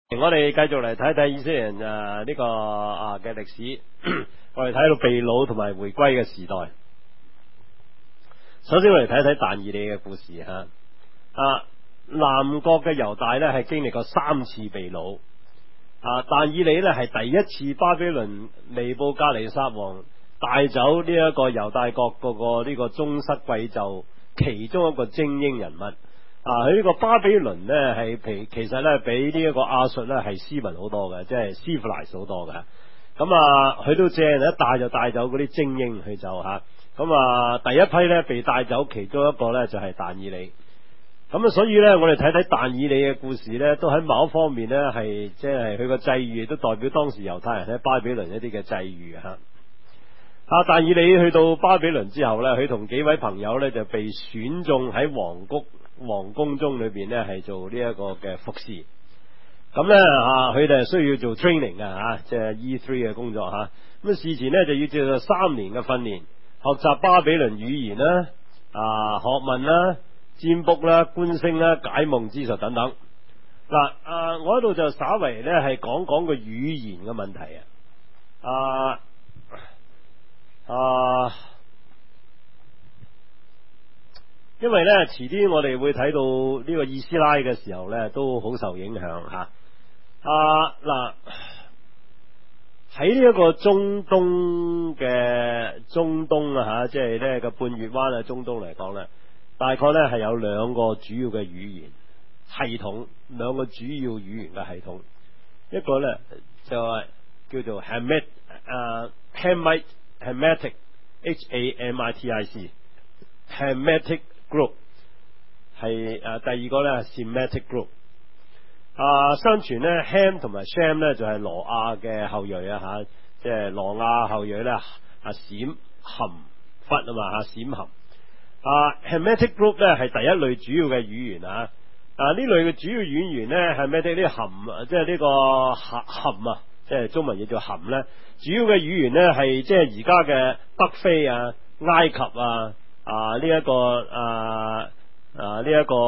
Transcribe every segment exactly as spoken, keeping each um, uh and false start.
我哋繼續嚟睇睇以色列人誒呢個啊嘅歷史，我哋睇到被擄同埋回歸嘅時代。首先我哋睇睇但以理嘅故事吓。啊，南國嘅猶大呢係經歷過三次被擄，啊，但以理呢係第一次巴比倫尼布甲尼撒王帶走呢一個猶大國嗰個呢個宗室貴胄其中一個精英人物。啊！佢呢個巴比倫呢，係其其實呢比呢一個亞述呢係斯文好多嘅，即係 civilized 好多嘅。咁啊，佢都正一帶就帶走嗰啲精英去就吓。咁啊，第一批呢被帶走，其中一個呢就係但以理。咁啊，所以呢，我哋睇睇但以理嘅故事呢，都喺某一方面呢係即係佢個際遇，都代表當時猶太人喺巴比倫一啲嘅際遇吓。啊！但以理去到巴比倫之後呢，佢同幾位朋友呢就被選中喺皇宮。皇宮中裏邊呢係做呢一個嘅服侍，咁呢，啊，佢哋係需要做 training 嘅吓，即係 E 三 嘅工作吓。咁事前呢就要接受三年嘅訓練，學習巴比倫語言啦、啊學問啦、占卜啦、觀星啦、解夢之術等等。嗱，啊，我喺度就稍微呢係講講個語言嘅問題啊，啊。因為咧，遲啲我哋會睇到呢個以斯拉嘅時候咧，都好受影響吓。啊嗱，喺呢一個中東嘅中東啊吓，即係呢個半月灣啊中東嚟講咧，大概咧係有兩個主要嘅語言系統，兩個主要語言嘅系統。一個咧就係叫做 Hamit 啊 Hamite Hamitic H A M I T I C Hamitic group 係誒、啊，第二個咧係 Semitic group。啊，相傳咧 Ham 同埋 Sham 咧就係羅亞嘅後裔啊吓，即係羅亞後裔咧啊閃含忽啊嘛吓閃含。啊 Hamitic group 咧係第一類主要嘅語言啊。啊呢類嘅主要語言咧係咩？啲呢含即係呢個含含啊，即係中文嘢叫含咧。主要嘅語言咧係即係而家嘅北非啊、埃及啊。啊！呢、這、一個啊啊呢一個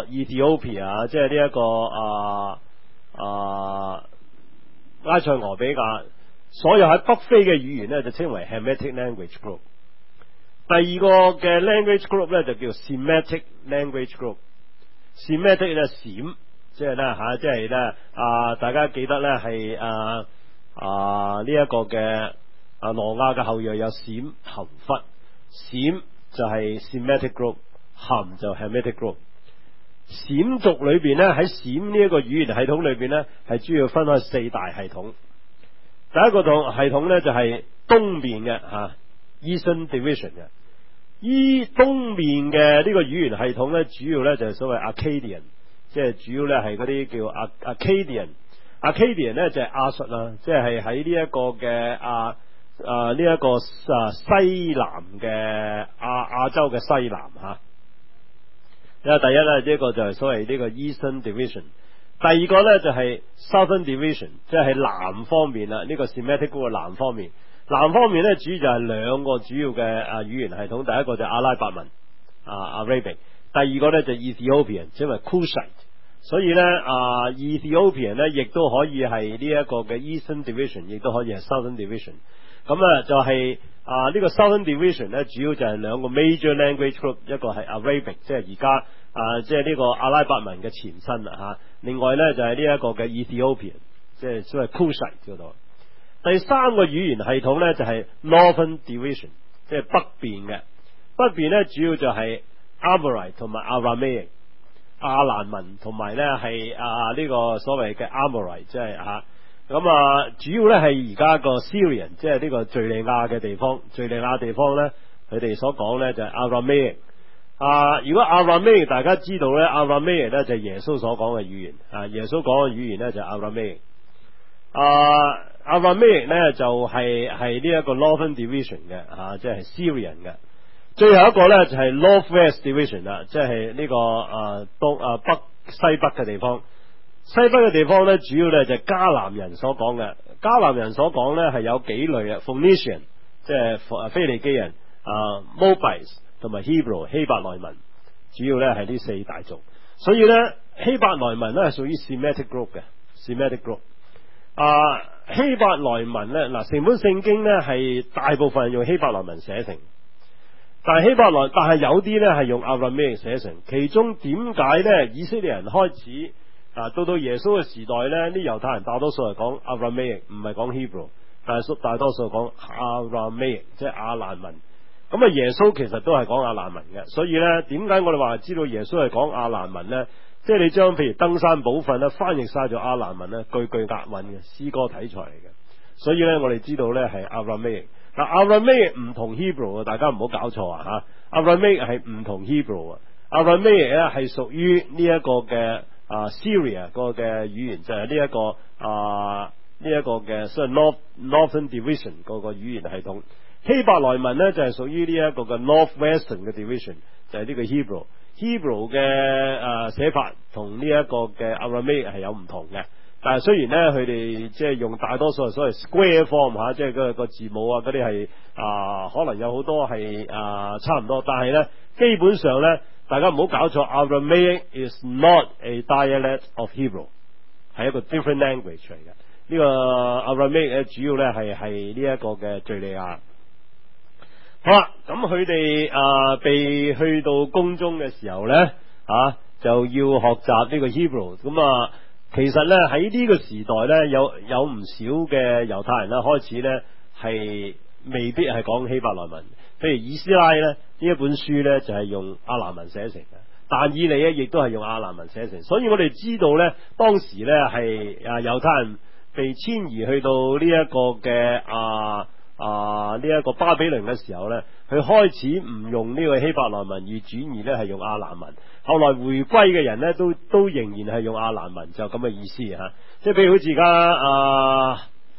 Ethiopia 即係呢一個啊啊拉塞俄比亞，所有喺北非嘅語言咧就稱為 Hamitic language group。第二個嘅 language group 咧就叫 Semitic language group。Semitic 咧閃，即係咧吓，即係咧啊！大家記得咧係啊啊呢一、這個嘅啊羅亞嘅後裔有閃含忽閃。就係 Semitic group， 含就 Hamitic group。閃族裏邊咧喺閃呢一個語言系統裏邊咧係主要分開四大系統。第一個同系統咧就係東面嘅吓 Eastern Division 嘅，依東面嘅呢個語言系統咧主要咧就係所謂 Akkadian， 即係主要咧係嗰啲叫 Akkadian。Akkadian 咧就係亞述啦，即係喺呢一個嘅啊。啊！呢、這、一個啊西南嘅亞亞洲嘅西南吓，因為第一咧呢、這個就係所謂呢個 Eastern Division， 第二個咧就係 Southern Division， 即係喺南方面啦。呢、這個 Semitic group 嘅南方面，南方面咧主要就係兩個主要嘅啊語言系統，第一個就係阿拉伯文啊 Arabic， 第二個咧就係 Ethiopian， 即係 Cushite。所以咧啊 Ethiopian 咧亦都可以係呢一個嘅 Eastern Division， 亦都可以係 Southern Division。咁啊，就係啊呢個 Southern Division 咧，主要就係兩個 major language group， 一個係 Arabic， 即係而家啊，即係呢個阿拉伯文嘅前身啦吓。另外咧就係呢一個嘅 Ethiopian， 即係所謂 Cushite 嗰度。第三個語言系統咧就係 Northern Division， 即係北邊嘅。北邊咧主要就係 Amorite 同埋 Aramaic， 亞蘭文同埋咧係啊呢個所謂嘅 Amorite， 即係吓。咁啊，主要咧係而家個 Syrian， 即係呢個敘利亞嘅地方。敘利亞地方咧，佢哋所講咧就係 Aramaic。啊，如果 Aramaic 大家知道咧 ，Aramaic 咧就係耶穌所講嘅語言。啊，耶穌講嘅語言咧就係 Aramaic。啊 ，Aramaic 咧就係係呢一個 Northern Division 嘅，啊，即係 Syrian 嘅。最後一個咧就係 Northwest Division 啦，即係呢個啊東啊北西北嘅地方。西北嘅地方咧，主要咧就係迦南人所講嘅。迦南人所講咧係有幾類嘅 Phoenician， 即係腓尼基人啊 ，Moabites 同埋 Hebrew 希伯來文，主要咧係呢四大族。所以咧希伯來文咧係屬於 Semitic group 嘅 Semitic group。啊，希伯來文咧，嗱，成本聖經咧係大部分人用希伯來文寫成，但係希伯來，但係有啲咧係用 Aramaic 寫成。其中點解咧？以色列人開始啊，到到耶穌嘅時代咧，啲猶太人大多數係講 Aramaic，唔係講 Hebrew， 但係大多數講 Aramaic， 即係亞蘭文。咁啊，耶穌其實都係講亞蘭文嘅，所以咧，點解我哋話知道耶穌係講亞蘭文咧？即係你將譬如登山寶訓咧翻譯晒做亞蘭文咧，句句押韻嘅詩歌體裁嚟嘅，所以咧我哋知道咧係 Aramaic。嗱 Aramaic 唔同 Hebrew 啊，大家唔好搞錯啊吓 ，Aramaic 係唔同 Hebrew 啊 ，Aramaic 咧係屬於呢一個嘅啊 Syria 個嘅語言，就係呢一個啊呢一個嘅所謂 North Northern Division 個個語言系統。希伯來文咧就係屬於呢一個嘅 Northwestern 嘅 Division， 就係呢個 Hebrew。Hebrew 嘅誒寫法同呢一個嘅 Aramaic 係有唔同嘅，但係雖然咧佢哋即係用大多數係所謂 square form 吓，即係個個字母啊嗰啲係啊可能有好多係啊差唔多，但係咧基本上咧大家唔好搞錯 ，Aramaic is not a dialect of Hebrew， 係一個 different language 嚟嘅。呢個 Aramaic 咧主要咧係係呢一個嘅敘利亞。好啦，咁佢哋啊被去到宮中嘅時候咧，啊就要學習呢個 Hebrew。咁啊，其實咧喺呢個時代咧，有有唔少嘅猶太人咧開始咧係未必係講希伯來文。譬如以斯拉咧呢一本書咧就係用亞蘭文寫成嘅，但以理咧亦都係用亞蘭文寫成。所以我哋知道咧，當時咧係啊猶太人被遷移去到呢一個嘅啊。啊！呢、這、一個巴比倫嘅時候呢，佢開始唔用呢個希伯來文，而轉移呢係用亞蘭文。後來回歸嘅人呢，都都仍然係用亞蘭文，就咁嘅意思吓。即係譬如好似而家啊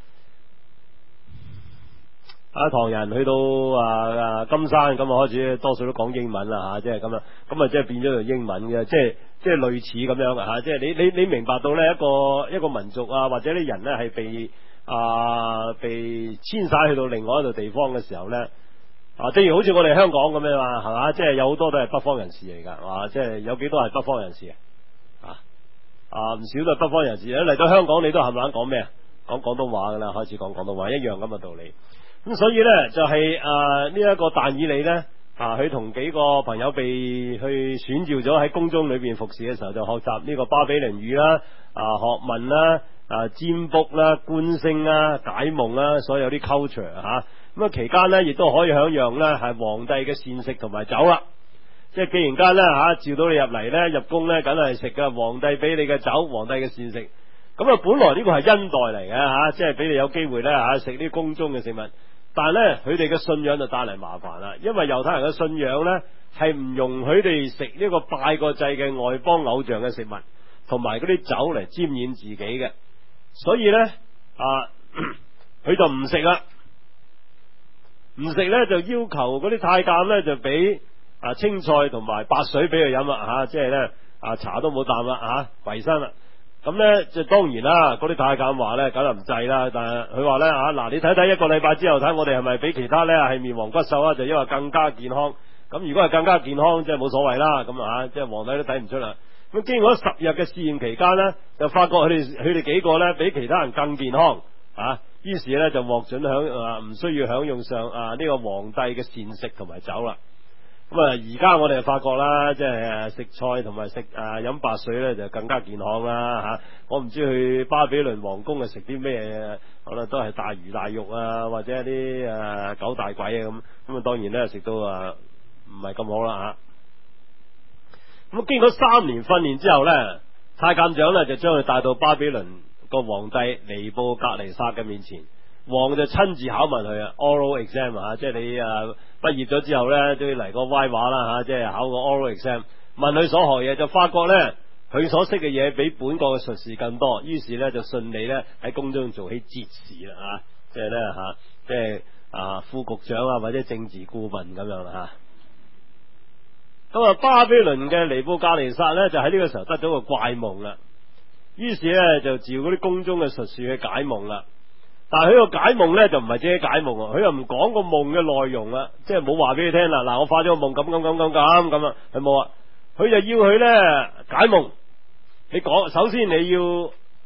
啊唐人去到啊金山咁啊，開始多數都講英文啦吓，即係咁啊，咁啊即係變咗用英文嘅，即係即係類似咁樣嘅吓。即係你你你明白到呢一個一個民族啊，或者啲人呢係被。啊！被遷徙去到另外一度地方嘅時候咧，啊，正如好似我哋香港咁樣嘛，係嘛？即係有好多都係北方人士嚟噶，啊，即係有幾多係北方人士啊？啊，唔少都係北方人士。一嚟到香港，你都係咪講咩啊？講廣東話噶啦，開始講廣東話，一樣咁嘅道理。咁所以咧，就係啊呢一個但以理咧，啊，佢同幾個朋友被去選召咗喺宮中裏邊服侍嘅時候，就學習呢個巴比倫語啦，啊，學問啦。啊，占卜啦、觀星啦、解夢啦，所有啲 culture 吓，咁啊期間咧，亦都可以享用咧係皇帝嘅膳食同埋酒啦。即係既然間咧吓，召到你入嚟咧，入宮咧，梗係食嘅皇帝俾你嘅酒，皇帝嘅膳食。咁啊，本來呢個係恩待嚟嘅吓，即係俾你有機會咧吓食啲宮中嘅食物。但係咧，佢哋嘅信仰就帶嚟麻煩啦，因為猶太人嘅信仰咧係唔容許佢哋食呢個拜過祭嘅外邦偶像嘅食物，同埋嗰啲酒嚟沾染自己嘅。所以咧，啊，佢就唔食啦，唔食咧就要求嗰啲太監咧就俾啊青菜同埋白水俾佢飲啦吓，即係咧啊茶都冇啖啦吓，維生啦。咁咧就當然啦，嗰啲太監話咧梗係唔制啦，但係佢話咧啊嗱，你睇睇一個禮拜之後睇我哋係咪比其他咧係面黃骨瘦啊？就因為更加健康。咁如果係更加健康，即係冇所謂啦。咁啊，即係皇帝都睇唔出啦。咁經過咗十日嘅試驗期間呢，就發覺佢哋佢哋幾個呢比其他人更健康啊，於是呢，就獲准享啊唔需要享用上啊呢個皇帝嘅膳食同埋酒啦。咁啊而家我哋就發覺啦，即係食菜同埋食啊飲白水呢，就更加健康啦吓。我唔知去巴比倫皇宮係食啲咩，可能都係大魚大肉啊，或者啲誒狗大鬼啊咁。咁啊當然呢，食到啊唔係咁好啦吓。咁經過三年訓練之後呢，太監長呢就將佢帶到巴比倫個皇帝尼布甲尼撒嘅面前，王就親自考問佢啊 ，oral exam 啊，即係你啊畢業咗之後呢，都要嚟個歪話啦吓，即係考個 oral exam，問佢所學嘢，就發覺呢，佢所識嘅嘢比本國嘅術士更多，於是呢，就順利呢喺宮中做起節士啦吓，即係呢，吓，即係啊副局長啊或者政治顧問咁樣啦吓。咁啊，巴比倫嘅尼布甲尼撒咧，就喺呢個時候得咗個怪夢啦。於是咧就召嗰啲宮中嘅術士去解夢啦。但係佢個解夢咧就唔係自己解夢，佢又唔講個夢嘅內容啦，即係冇話俾佢聽啦。嗱，我發咗個夢咁咁咁咁咁咁啊，佢冇啊。佢就要佢咧解夢。你講，首先你要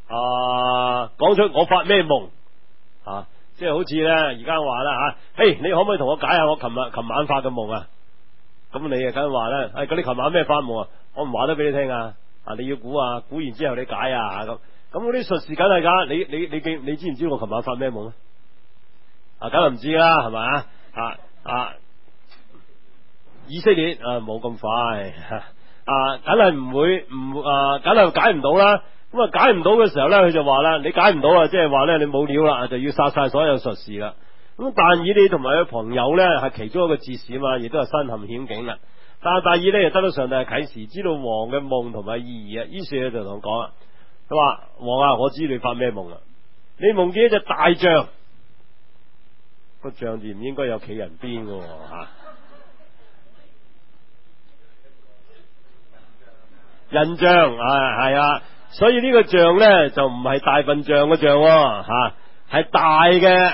啊講出我發咩夢啊，即係好似咧而家話啦吓，嘿，你可唔可以同我解下我琴日琴晚發嘅夢啊？咁你啊梗話咧，誒、哎，咁你琴晚咩發夢啊？我唔話得俾你聽啊，啊你要估啊，估完之後你解啊咁，咁嗰啲術士梗係噶，你你你記你，你知唔知我琴晚發咩夢啊？啊，梗係唔知啦，係咪啊？啊啊，以色列啊冇咁快啊，梗係唔會唔啊，梗係解唔到啦。咁啊解唔到嘅時候咧，佢就話啦，你解唔到啊，即係話咧你冇料啦，就要殺晒所有術士啦。咁但以理同埋佢朋友咧係其中一個哲士啊嘛，亦都係身陷險境啦。但係但以理就得到上帝嘅啟示，知道王嘅夢同埋意義啊。於是佢就同我講啦，佢話王啊，我知你發咩夢啦？你夢見一隻大象，個象字唔應該有企人邊嘅吓，人像係係啊。所以呢個象咧就唔係大笨象嘅象吓，係大嘅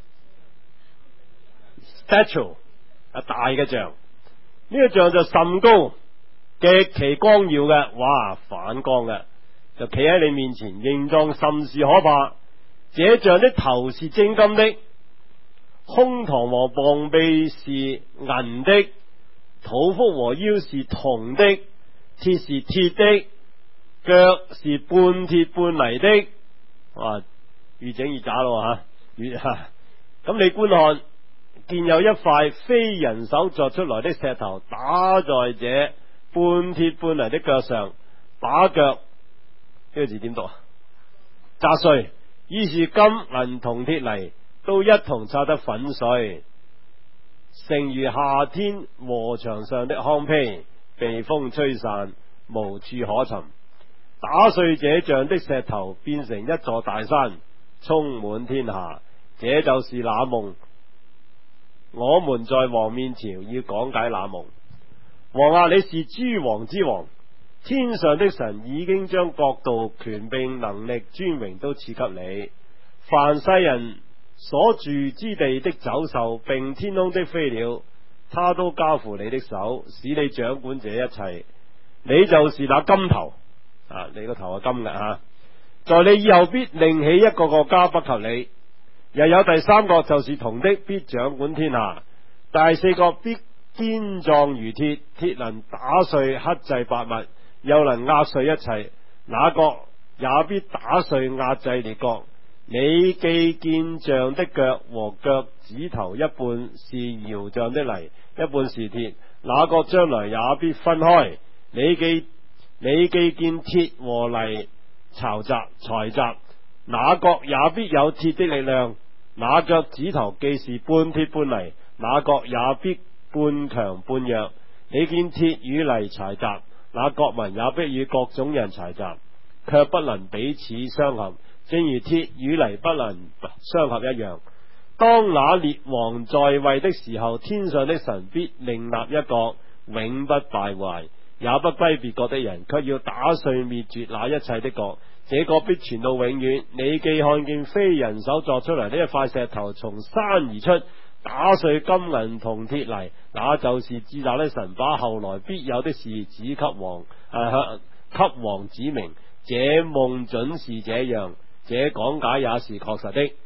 statue 啊，大嘅象。呢個象就甚高，極其光耀嘅，哇，反光嘅，就企喺你面前，形狀甚是可怕。這象的頭是精金的，胸膛和膀臂是銀的，肚腹和腰是銅的，鐵是鐵的，腳是半鐵半泥的。哇，越整越假咯吓，越吓。咁你觀看，見有一塊非人手作出來的石頭打在這半鐵半泥的腳上，把腳呢個字點讀啊？砸碎。於是金銀銅鐵泥都一同擦得粉碎，成如夏天禾場上的糠秕，被風吹散，無處可尋。打碎這像的石頭，變成一座大山，充滿天下。這就是那夢。我們在王面前要講解那夢。王啊，你是諸王之王，天上的神已經將國度、權柄、能力、尊榮都賜給你。凡世人所住之地的走獸，並天空的飛鳥，他都交付你的手，使你掌管這一切。你就是那金頭啊，你個頭係金嘅吓。在你以後必另起一個國家不及你，又有第三國就是銅的，必掌管天下。第四國必堅壯如鐵，鐵能打碎克制百物，又能壓碎一切。那國也必打碎壓制列國。你既見象的腳和腳趾頭，一半是窯匠的泥，一半是鐵，那國將來也必分開。你既你既見鐵和泥摻雜材雜，那國也必有鐵的力量。那腳趾頭既是半鐵半泥，那國也必半強半弱。你見鐵與泥柴雜，那國民也必與各種人柴雜，卻不能彼此相合，正如鐵與泥不能相合一樣。當那列王在位的時候，天上的神必另立一國，永不敗壞，也不歸別國的人，卻要打碎滅絕那一切的國。這國必傳到永遠。你既看見非人手作出嚟呢一塊石頭從山而出，打碎金銀銅鐵泥，那就是至大的神把後來必有的事指給王，呃、給王指明。這夢準是這樣，這講解也是確實的。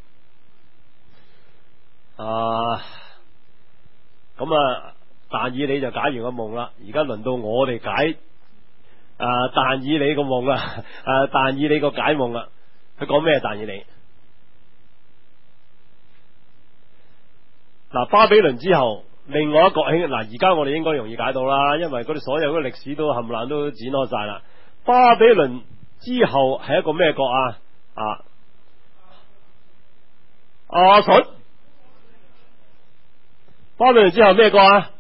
啊，咁啊，但以理就解完個夢啦，而家輪到我哋解啊但以理個夢啦，啊但以理個解夢啦。佢講咩？但以理嗱，巴比倫之後，另外一個興嗱，而家我哋應該容易解到啦，因為嗰啲所有嘅歷史都冚唪唥都展開晒啦。巴比倫之後係一個咩國啊？啊，亞述。巴比倫之後咩國啊？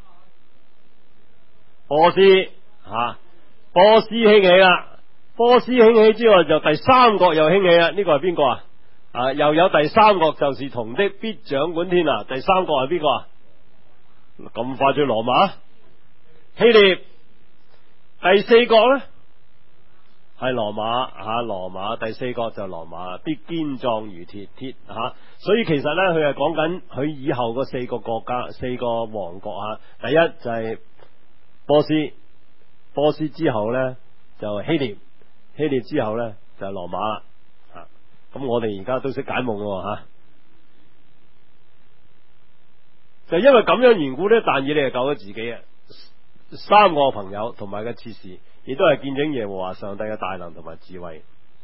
波斯啊，波斯興起啦。波斯興起之後就第三國又興起啦。呢個係邊個啊？啊，又有第三國就是銅的，必掌管天下。第三國係邊個啊？咁快就羅馬、希臘。第四國呢？係羅馬吓，羅馬第四國就羅馬，必堅壯如鐵鐵吓。所以其實呢，佢係講緊佢以後嗰四個國家、四個王國吓。第一就係波斯，波斯之後呢就希臘，希臘之後呢就係羅馬啦。 咁我哋而家都識解夢咯吓。就因為咁樣緣故咧，但以理就救咗自己啊！三個朋友同埋嘅切士，亦都係見證耶和華上帝嘅大能同埋智慧。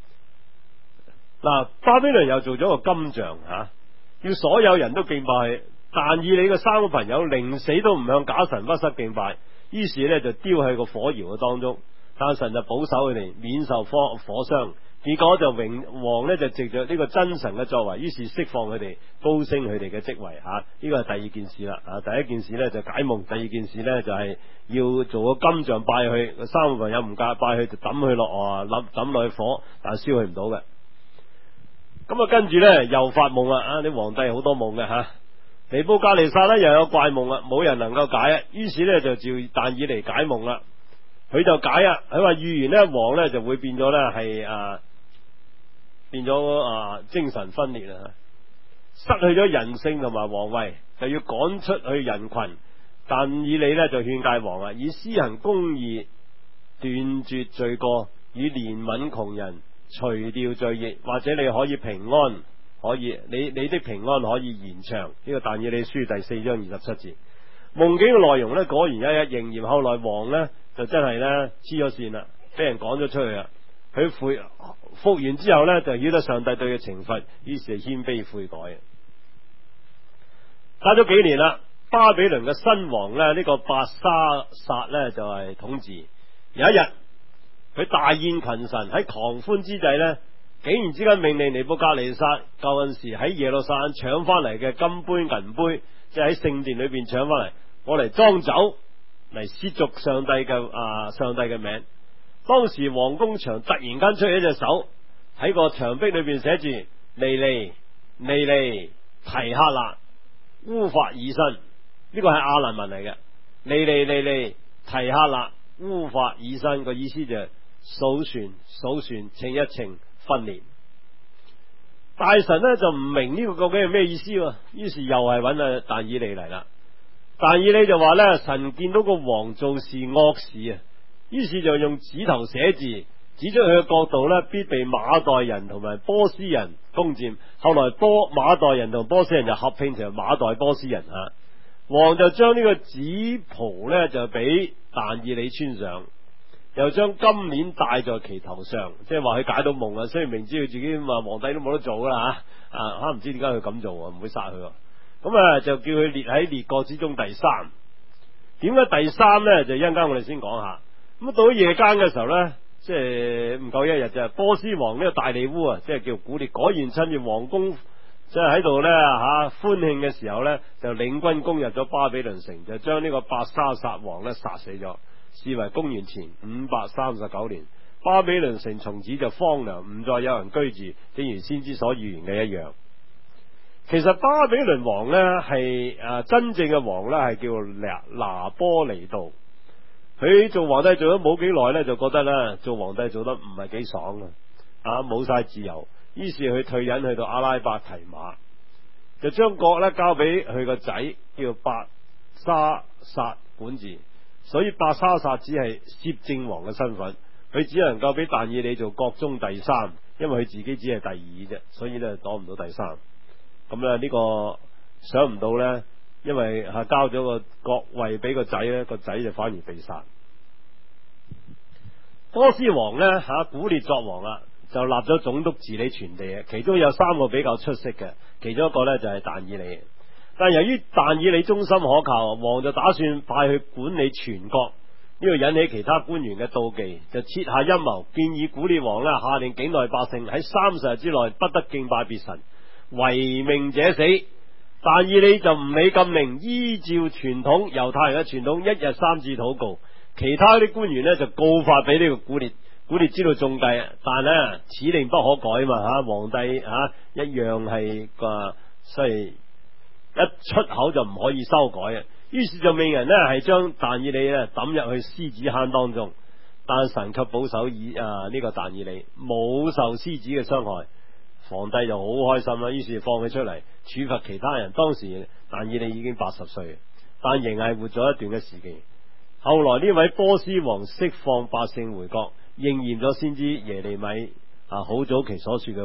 嗱，巴比倫又做咗個金像吓、啊，要所有人都敬拜佢。但以理嘅三個朋友寧死都唔向假神屈膝敬拜，於是咧就丟喺個火窯嘅當中。但神就保守佢哋免受火火傷。結果就榮王咧就藉着呢個真神嘅作為，於是釋放佢哋，高升佢哋嘅職位吓。呢、啊這個係第二件事啦。啊，第一件事咧就解夢，第二件事咧就係、是、要做個金像拜佢。三個朋友唔介拜佢，就抌佢落啊，抌抌落去火，但係燒佢唔到嘅。咁啊，跟住咧又發夢啦。啊，啲皇帝好多夢嘅吓。尼布甲尼撒咧又有怪夢啦，冇人能夠解啊。於是咧就召但以理解夢啦。佢就解啊，佢話預言咧王咧就會變咗咧係啊。變咗啊，精神分裂啊，失去咗人性同埋皇位，就要趕出去人群。但以理呢就勸誡王啊，以施行公義，斷絕罪過，以憐憫窮人，除掉罪孽，或者你可以平安，可以你你的平安可以延長。呢、這個但以理書第四章二十七節，夢境嘅內容呢果然一一應驗。後來王呢就真係呢黐咗線啦，俾人趕咗出去啦。佢悔復完之後呢，就曉得上帝對佢懲罰，於是就謙卑悔改。隔咗幾年啦，巴比倫嘅新王呢，呢、這個伯沙撒呢，就係、是、統治。有一日，佢大宴群臣，喺狂歡之際呢，竟然之間命令尼布甲尼撒舊陣時喺耶路撒冷搶翻嚟嘅金杯銀杯，即係喺聖殿裏邊搶翻嚟，我嚟裝酒嚟褻瀆上帝嘅啊上帝嘅名。當時皇宮牆突然間出起一隻手，喺個牆壁裏邊寫住尼尼尼尼提克勒烏法珥新，呢個係亞蘭文嚟嘅。尼尼尼尼提克勒烏法珥新個意思就係數算數算稱一稱分年。大臣呢就唔明呢個究竟係咩意思，於是又係揾阿但以理嚟啦。但以理就話呢，神見到個王做事惡事啊，於是就用指頭寫字，指出佢嘅國度呢必被馬代人同埋波斯人攻佔。後來波馬代人同波斯人就合併成馬代波斯人啊。王就將呢個紫袍呢就俾但以理穿上，又將金鏈戴在其頭上，即係話佢解到夢啊。雖然明知佢自己話皇帝都冇得做啦吓，啊，吓唔知點解佢咁做，唔會殺佢。咁啊，就叫佢列喺列國之中第三。點解第三呢？就一陣間我哋先講下。咁到咗夜間嘅時候呢，即係唔夠一日就波斯王呢個大利烏啊，即係叫古列，果然趁住皇宮即係喺度呢，吓歡慶嘅時候呢，就領軍攻入咗巴比倫城，就將呢個伯沙撒王呢殺死咗，視為公元前五百三十九年。巴比倫城從此就荒涼，唔再有人居住，正如先知所預言嘅一樣。其實巴比倫王呢係誒真正嘅王呢係叫拿拿波尼度。佢做皇帝做咗冇幾耐呢，就覺得呢做皇帝做得唔係幾爽啊，冇晒自由，於是佢退隱去到阿拉伯提馬，就將國呢交俾佢個仔叫伯沙撒管治。所以伯沙撒只係攝政王嘅身份，佢只能夠俾但以理做國中第三，因為佢自己只係第二啫，所以呢攞唔到第三。咁咧呢個想唔到呢，因為係交咗個國位俾個仔呢，個仔就反而被殺。波斯王呢，吓、啊、古列作王啦，就立咗總督治理全地嘅，其中有三個比較出色嘅，其中一個呢就係但以理。但由於但以理忠心可靠，王就打算派佢管理全國，呢個引起其他官員嘅妒忌，就設下陰謀，建議古列王呢下令境內百姓喺三十日之內不得敬拜別神，違命者死。但以理就唔理禁令，依照傳統猶太人嘅傳統，一日三次禱告。其他啲官員呢就告發俾呢個古列，古列知道中計，但呢此令不可改嘛吓，皇帝吓、啊、一樣係個，所以一出口就唔可以修改啊。於是就命人呢係將但以理呢抌入去獅子坑當中，但神卻保守以啊呢、這個但以理冇受獅子嘅傷害。皇帝就好開心啦，於是放佢出嚟處罰其他人。當時但以理已經八十歲，但仍係活咗一段嘅時期。後來呢位波斯王釋放百姓回國，應驗咗先知耶利米啊好早期所說嘅話：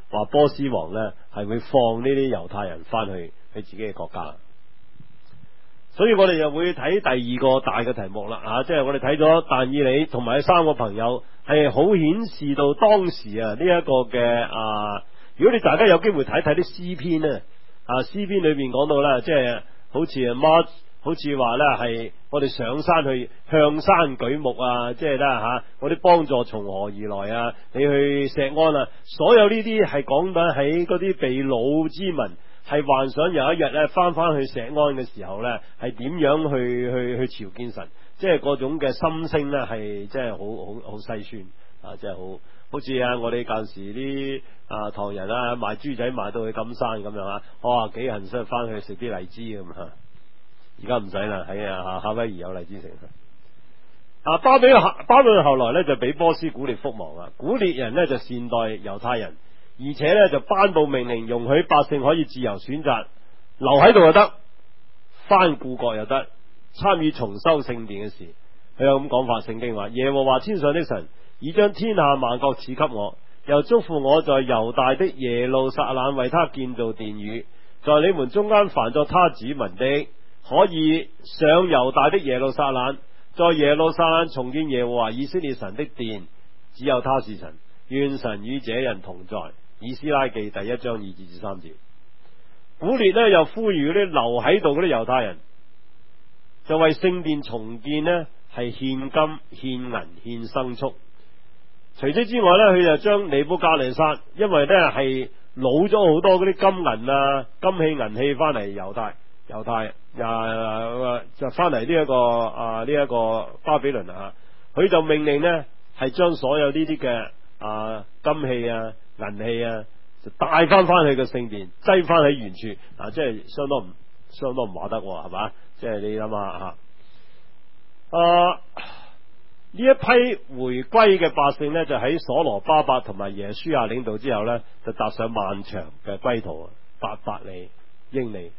話波斯王呢係會放呢啲猶太人翻去佢自己嘅國家。所以我哋就會睇第二個大嘅題目啦，啊，即係我哋睇咗但以理同埋三個朋友，係好顯示到當時啊呢一個嘅啊，如果你大家有機會睇睇啲詩篇呢，啊詩篇裏邊講到啦，即係好似啊 March，好似話呢係我哋上山去向山舉目啊，即係啦吓，我啲幫助從何而來啊？你去錫安啊，所有呢啲係講緊喺嗰啲被擄之民。係幻想有一日咧翻翻去錫安嘅時候咧，係點樣去去去朝見神，即係嗰種嘅心聲咧，係即係好好好細酸啊！即係好好似啊，我哋舊時啲啊唐人啊賣豬仔賣到去金山咁樣啊，哇幾恨想翻去食啲荔枝咁吓，而家唔使啦，喺啊夏威夷有荔枝食。啊巴比巴比倫後來咧就俾波斯古列覆亡啊，古列人咧就善待猶太人。而且咧就頒布命令，容許百姓可以自由選擇留喺度又得，翻故國又得，參與重修聖殿嘅事。佢有咁講法，聖經話耶和華天上的神已將天下萬國賜給我，又囑咐我在猶大的耶路撒冷為他建造殿宇，在你們中間凡作他子民的，可以上猶大的耶路撒冷，在耶路撒冷重建耶和華以色列神的殿，只有他是神，願神與這人同在。以斯拉記第一章二至至三節，古列呢又呼籲嗰啲留喺度嗰啲猶太人，就為聖殿重建呢係獻金、獻銀、獻牲畜。除此之外呢，佢就將尼布甲尼撒，因為呢係攞咗好多嗰啲金銀啊、金器銀器翻嚟猶太，猶太啊就翻嚟呢一個啊呢一個巴比倫啊，佢就命令呢係將所有呢啲嘅啊金器啊。銀器啊，就帶翻翻去個聖殿，擠翻喺原處啊！即係相當唔相當唔話得，係嘛？即係你諗下吓，啊呢一批回歸嘅百姓呢，就喺所羅巴伯同埋耶書亞領導之後呢，就踏上漫長嘅歸途，八百里英里。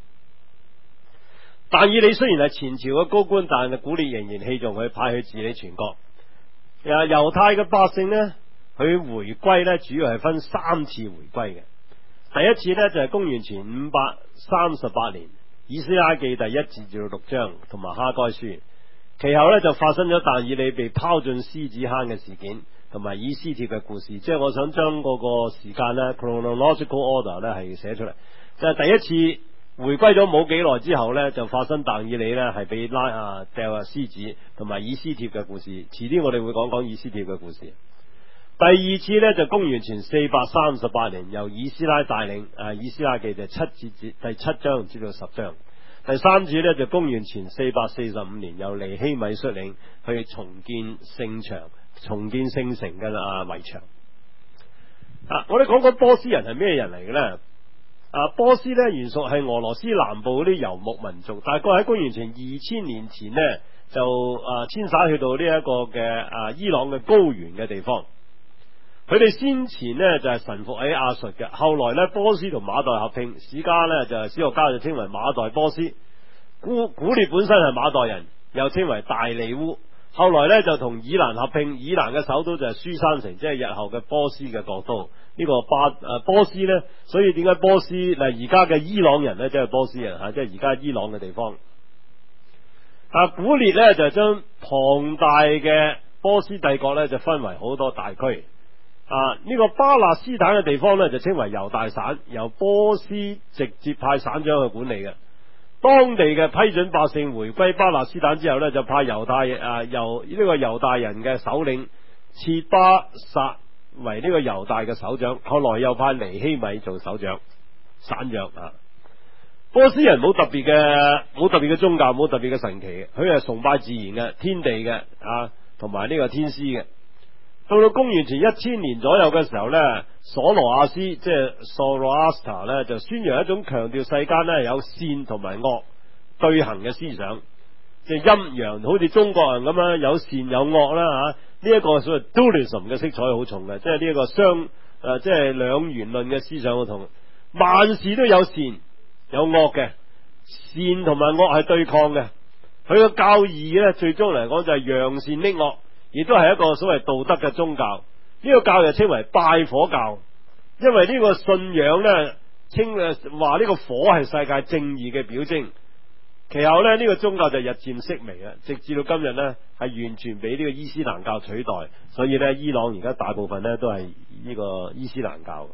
但以理雖然係前朝嘅高官，但係古列仍然器重佢，派去治理全國。啊，猶太嘅百姓呢，佢回歸咧，主要係分三次回歸嘅。第一次咧就係公元前五百三十八年，以斯拉記第一至至到六章，同埋哈該書。其後咧就發生咗但以理被拋進獅子坑嘅事件，同埋以斯帖嘅故事。即係我想將嗰個時間咧 chronological order 咧係寫出嚟。就係第一次回歸咗冇幾耐之後咧，就發生但以理咧係被拉啊掉入獅子，同埋以斯帖嘅故事。遲啲我哋會講講以斯帖嘅故事。第二次呢，就公元前四百三十八年，由以斯拉帶領，啊以斯拉記就七節至第七章至到十章。第三次呢，就公元前四百四十五年，由尼希米率領去重建聖牆、重建聖城嘅啊圍牆。啊，我哋講講波斯人係咩人嚟嘅呢？啊，波斯呢，原屬係俄羅斯南部嗰啲游牧民族，大概喺公元前二千年前呢，就啊遷徙去到呢一個嘅啊伊朗嘅高原嘅地方。佢哋先前呢就係臣服喺亞述嘅，後來呢波斯同馬代合併，史家呢就係史學家就稱為馬代波斯。古古列本身係馬代人，又稱為大利烏。後來呢就同以蘭合併，以蘭嘅首都就係書珊城，即係日後嘅波斯嘅國都。呢、這個巴誒波斯呢，所以點解波斯嗱而家嘅伊朗人呢，即係波斯人吓，即係而家伊朗嘅地方。啊，古列呢就將龐大嘅波斯帝國呢就分為好多大區。啊！呢、這個巴勒斯坦嘅地方呢，就稱為猶大省，由波斯直接派省長去管理嘅。當地嘅批准百姓回歸巴勒斯坦之後呢，就派猶太啊由呢個猶大人嘅首領切巴薩為呢個猶大嘅首長，後來又派尼希米做首長省長啊。波斯人冇特別嘅冇特別嘅宗教，冇特別嘅神奇嘅，佢係崇拜自然嘅天地嘅啊，同埋呢個天師嘅。到到公元前一千年左右嘅時候呢，索羅亞斯即係 Zoroaster 呢，就宣揚一種強調世間呢有善同埋惡對行嘅思想，即係陰陽，好似中國人咁樣有善有惡啦吓。呢、這、一個所謂 dualism 嘅色彩好重嘅，即係呢一個雙誒，即係兩元論嘅思想好重。萬事都有善有惡嘅，善同埋惡係對抗嘅。佢個教義呢，最終嚟講就係揚善抑惡。亦都係一個所謂道德嘅宗教，呢、這個教就稱為拜火教。 因為呢個信仰呢，稱誒話呢個火係世界正義嘅表徵。其後咧，呢、這個宗教就日漸式微啦，直至到今日呢，係完全俾呢個伊斯蘭教取代。所以呢，伊朗而家大部分呢都係呢個伊斯蘭教。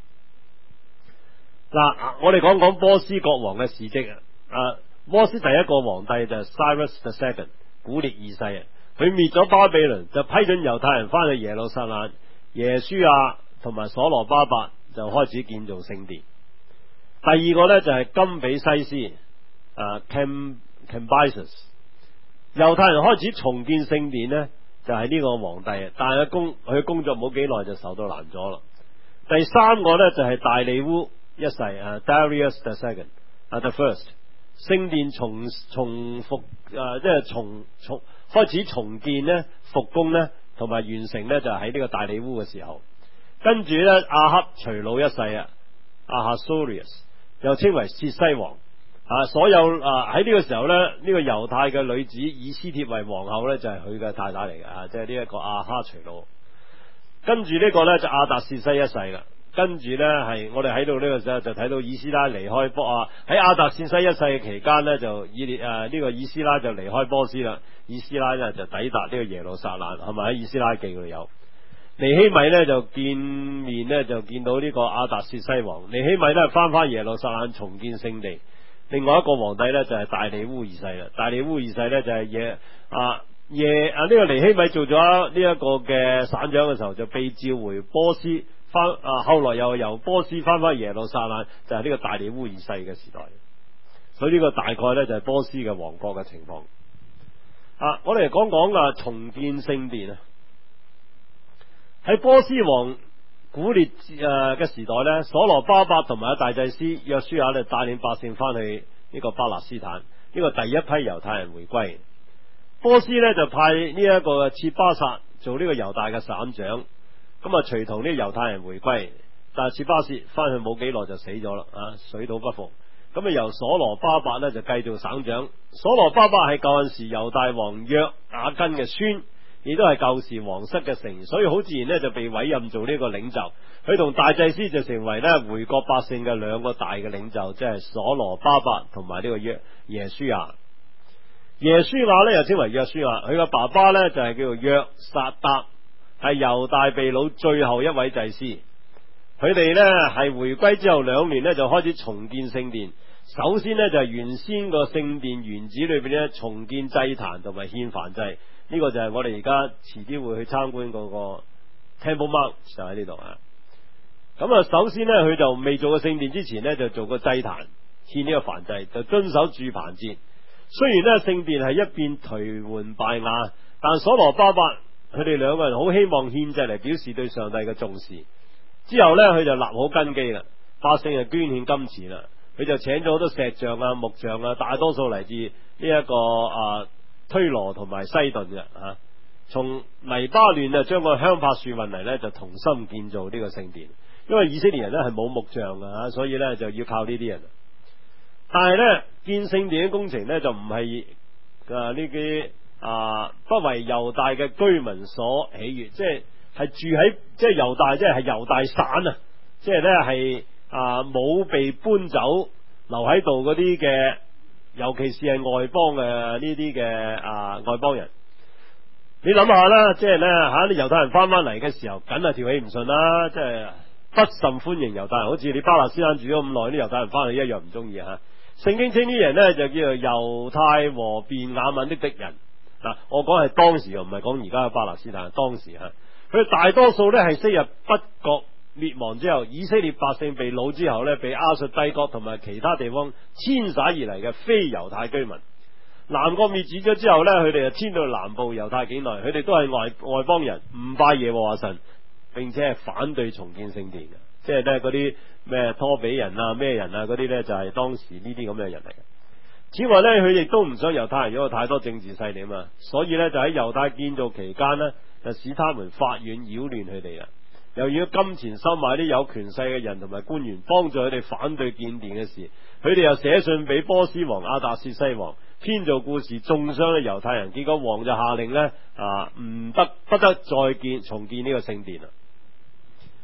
嗱，我哋講講波斯國王嘅事蹟啊。波斯第一個皇帝就係 Cyrus the Second， 古列二世啊。佢滅咗巴比倫，就批准猶太人翻去耶路撒冷，耶書亞同埋所羅巴伯就開始建造聖殿。第二個呢，就係金比西斯。啊 Cam Cambyses， 猶太人開始重建聖殿呢，就係、是、呢個皇帝，但係工佢工作冇幾耐就受到攔咗啦。第三個呢，就係、是、大利烏一世啊 Darius the Second 啊 the First， 聖殿重重復啊即係重重開始重建呢，復工呢，同埋完成呢，就喺、是、呢個大利烏嘅時候。跟住呢，亞哈隨魯一世啊 Ahasuerus 又稱為薛西王。啊！所有啊喺呢個時候咧，呢、這個猶太嘅女子以斯帖為皇后咧，就係佢嘅太太嚟嘅啊！即係呢一個亞哈隨魯。跟住呢個咧就亞達薛西一世啦。跟住咧係我哋喺度呢個時候就睇到以斯拉離開波啊！喺亞達薛西一世嘅期間呢，就以列啊呢、這個以斯拉就離開波斯啦。以斯拉咧就抵達呢個耶路撒冷，係咪喺以斯拉記嗰度有？尼希米呢就見面呢，就見到呢個亞達薛西王。尼希米呢翻翻耶路撒冷重建聖地。另外一個皇帝呢，就係大利烏二世啦，大利烏二世呢，就係耶啊耶啊呢、這個尼希米做咗呢一個嘅省長嘅時候就被召回波斯翻啊，後來又由波斯翻翻耶路撒冷，就係、是、呢個大利烏二世嘅時代。所以呢個大概呢，就係波斯嘅王國嘅情況。啊，我哋嚟講講啊重建聖殿啊，喺波斯王古列誒嘅時代呢，所羅巴伯同埋大祭司約書亞咧帶領百姓翻去呢個巴勒斯坦，呢、這個第一批猶太人回歸。波斯呢就派呢一個切巴薩做呢個猶大嘅省長，咁啊隨同呢猶太人回歸，但係切巴薩翻去冇幾耐就死咗啦，啊水土不服，咁啊由所羅巴伯呢就繼續省長。所羅巴伯係舊陣時猶大王約雅斤嘅孫。亦都係舊時皇室嘅成員，所以好自然呢就被委任做呢個領袖。佢同大祭司就成為呢回國百姓嘅兩個大嘅領袖，即係所羅巴伯同埋呢個約耶書亞。耶書亞呢又稱為約書亞，佢個爸爸呢就係叫做約撒達，係猶大被擄最後一位祭司。佢哋呢係回歸之後兩年呢就開始重建聖殿。首先呢就係原先個聖殿原址裏邊呢重建祭壇同埋獻燔祭。呢個就係我哋而家遲啲會去參觀嗰個 Temple Mount 就喺呢度啊。咁啊，首先呢，佢就未做過聖殿之前呢，就做個祭壇獻呢個燔祭，就遵守住棚節。雖然呢，聖殿係一變頹垣敗瓦，但所羅巴伯佢哋兩個人好希望獻祭嚟表示對上帝嘅重視。之後呢，佢就立好根基啦，百姓就捐獻金錢啦，佢就請咗好多石像啊、木像啊，大多數嚟自呢、這、一個啊。推羅同埋西頓嘅吓，從黎巴嫩啊將個香柏樹運嚟呢，就同心建造呢個聖殿。因為以色列人呢係冇木像嘅吓，所以呢就要靠呢啲人。但係呢，建聖殿嘅工程呢，就唔係啊呢啲啊不為猶大嘅居民所喜悅，即係係住喺即係猶大，即係係猶大省啊，即係呢係啊冇被搬走留喺度嗰啲嘅。尤其是係外邦嘅呢啲嘅啊外邦人，你諗下啦，即係咧吓，你猶太人翻翻嚟嘅時候，梗係條氣唔順啦，即係不甚歡迎猶太人。好似你巴勒斯坦住咗咁耐，啲猶太人翻去一樣唔中意吓。聖經稱啲人呢，就叫做猶太和便雅憫的敵人。嗱，我講係當時，唔係講而家嘅巴勒斯坦，當時吓，佢大多數呢係昔日北國滅亡之後，以色列百姓被擄之後呢，被亞述帝國同埋其他地方遷徙而嚟嘅非猶太居民。南國滅絕咗之後呢，佢哋就遷到南部猶太境內，佢哋都係外外邦人，唔拜耶和華神，並且係反對重建聖殿嘅，即係呢嗰啲咩拖比人啊、咩人啊嗰啲呢，就係當時呢啲咁嘅人嚟嘅。此外呢，佢亦都唔想猶太人有太多政治勢力啊，所以呢，就喺猶太建造期間呢，就使他們發軟擾亂佢哋啊。又要金錢收買啲有權勢嘅人同埋官員，幫助佢哋反對建殿嘅事。佢哋又寫信俾波斯王亞達薛西王，編造故事中傷嘅猶太人。結果王就下令呢，啊，唔、呃、得不得再建重建呢個聖殿啦。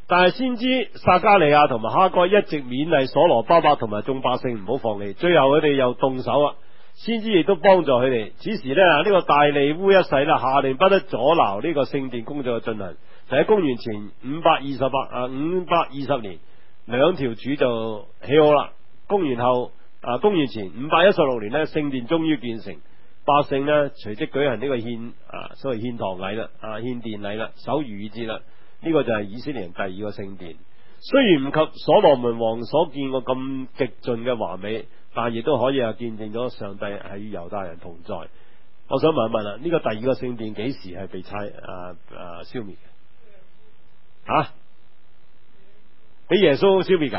但係先知撒迦利亞同埋哈該一直勉勵所羅巴伯同埋眾百姓唔好放棄，最後佢哋又動手啦。先知亦都幫助佢哋。此時呢，呢、這個大利烏一世啦，下令不得阻撓呢個聖殿工作嘅進行。就喺公元前五百二十八啊五百二十年，兩條柱就起好啦。公元後啊公元前五百一十六年呢，聖殿終於建成，百姓呢隨即舉行呢個獻啊所謂獻堂禮啦，啊獻殿禮啦，守逾越節啦。呢、這個就係以色列人第二個聖殿。雖然唔及所羅門王所見過咁極盡嘅華美，但亦都可以啊見證咗上帝係與猶太人同在。我想問一問啦，呢、這個第二個聖殿幾時係被拆啊啊消滅嘅？啊，俾耶穌消滅噶？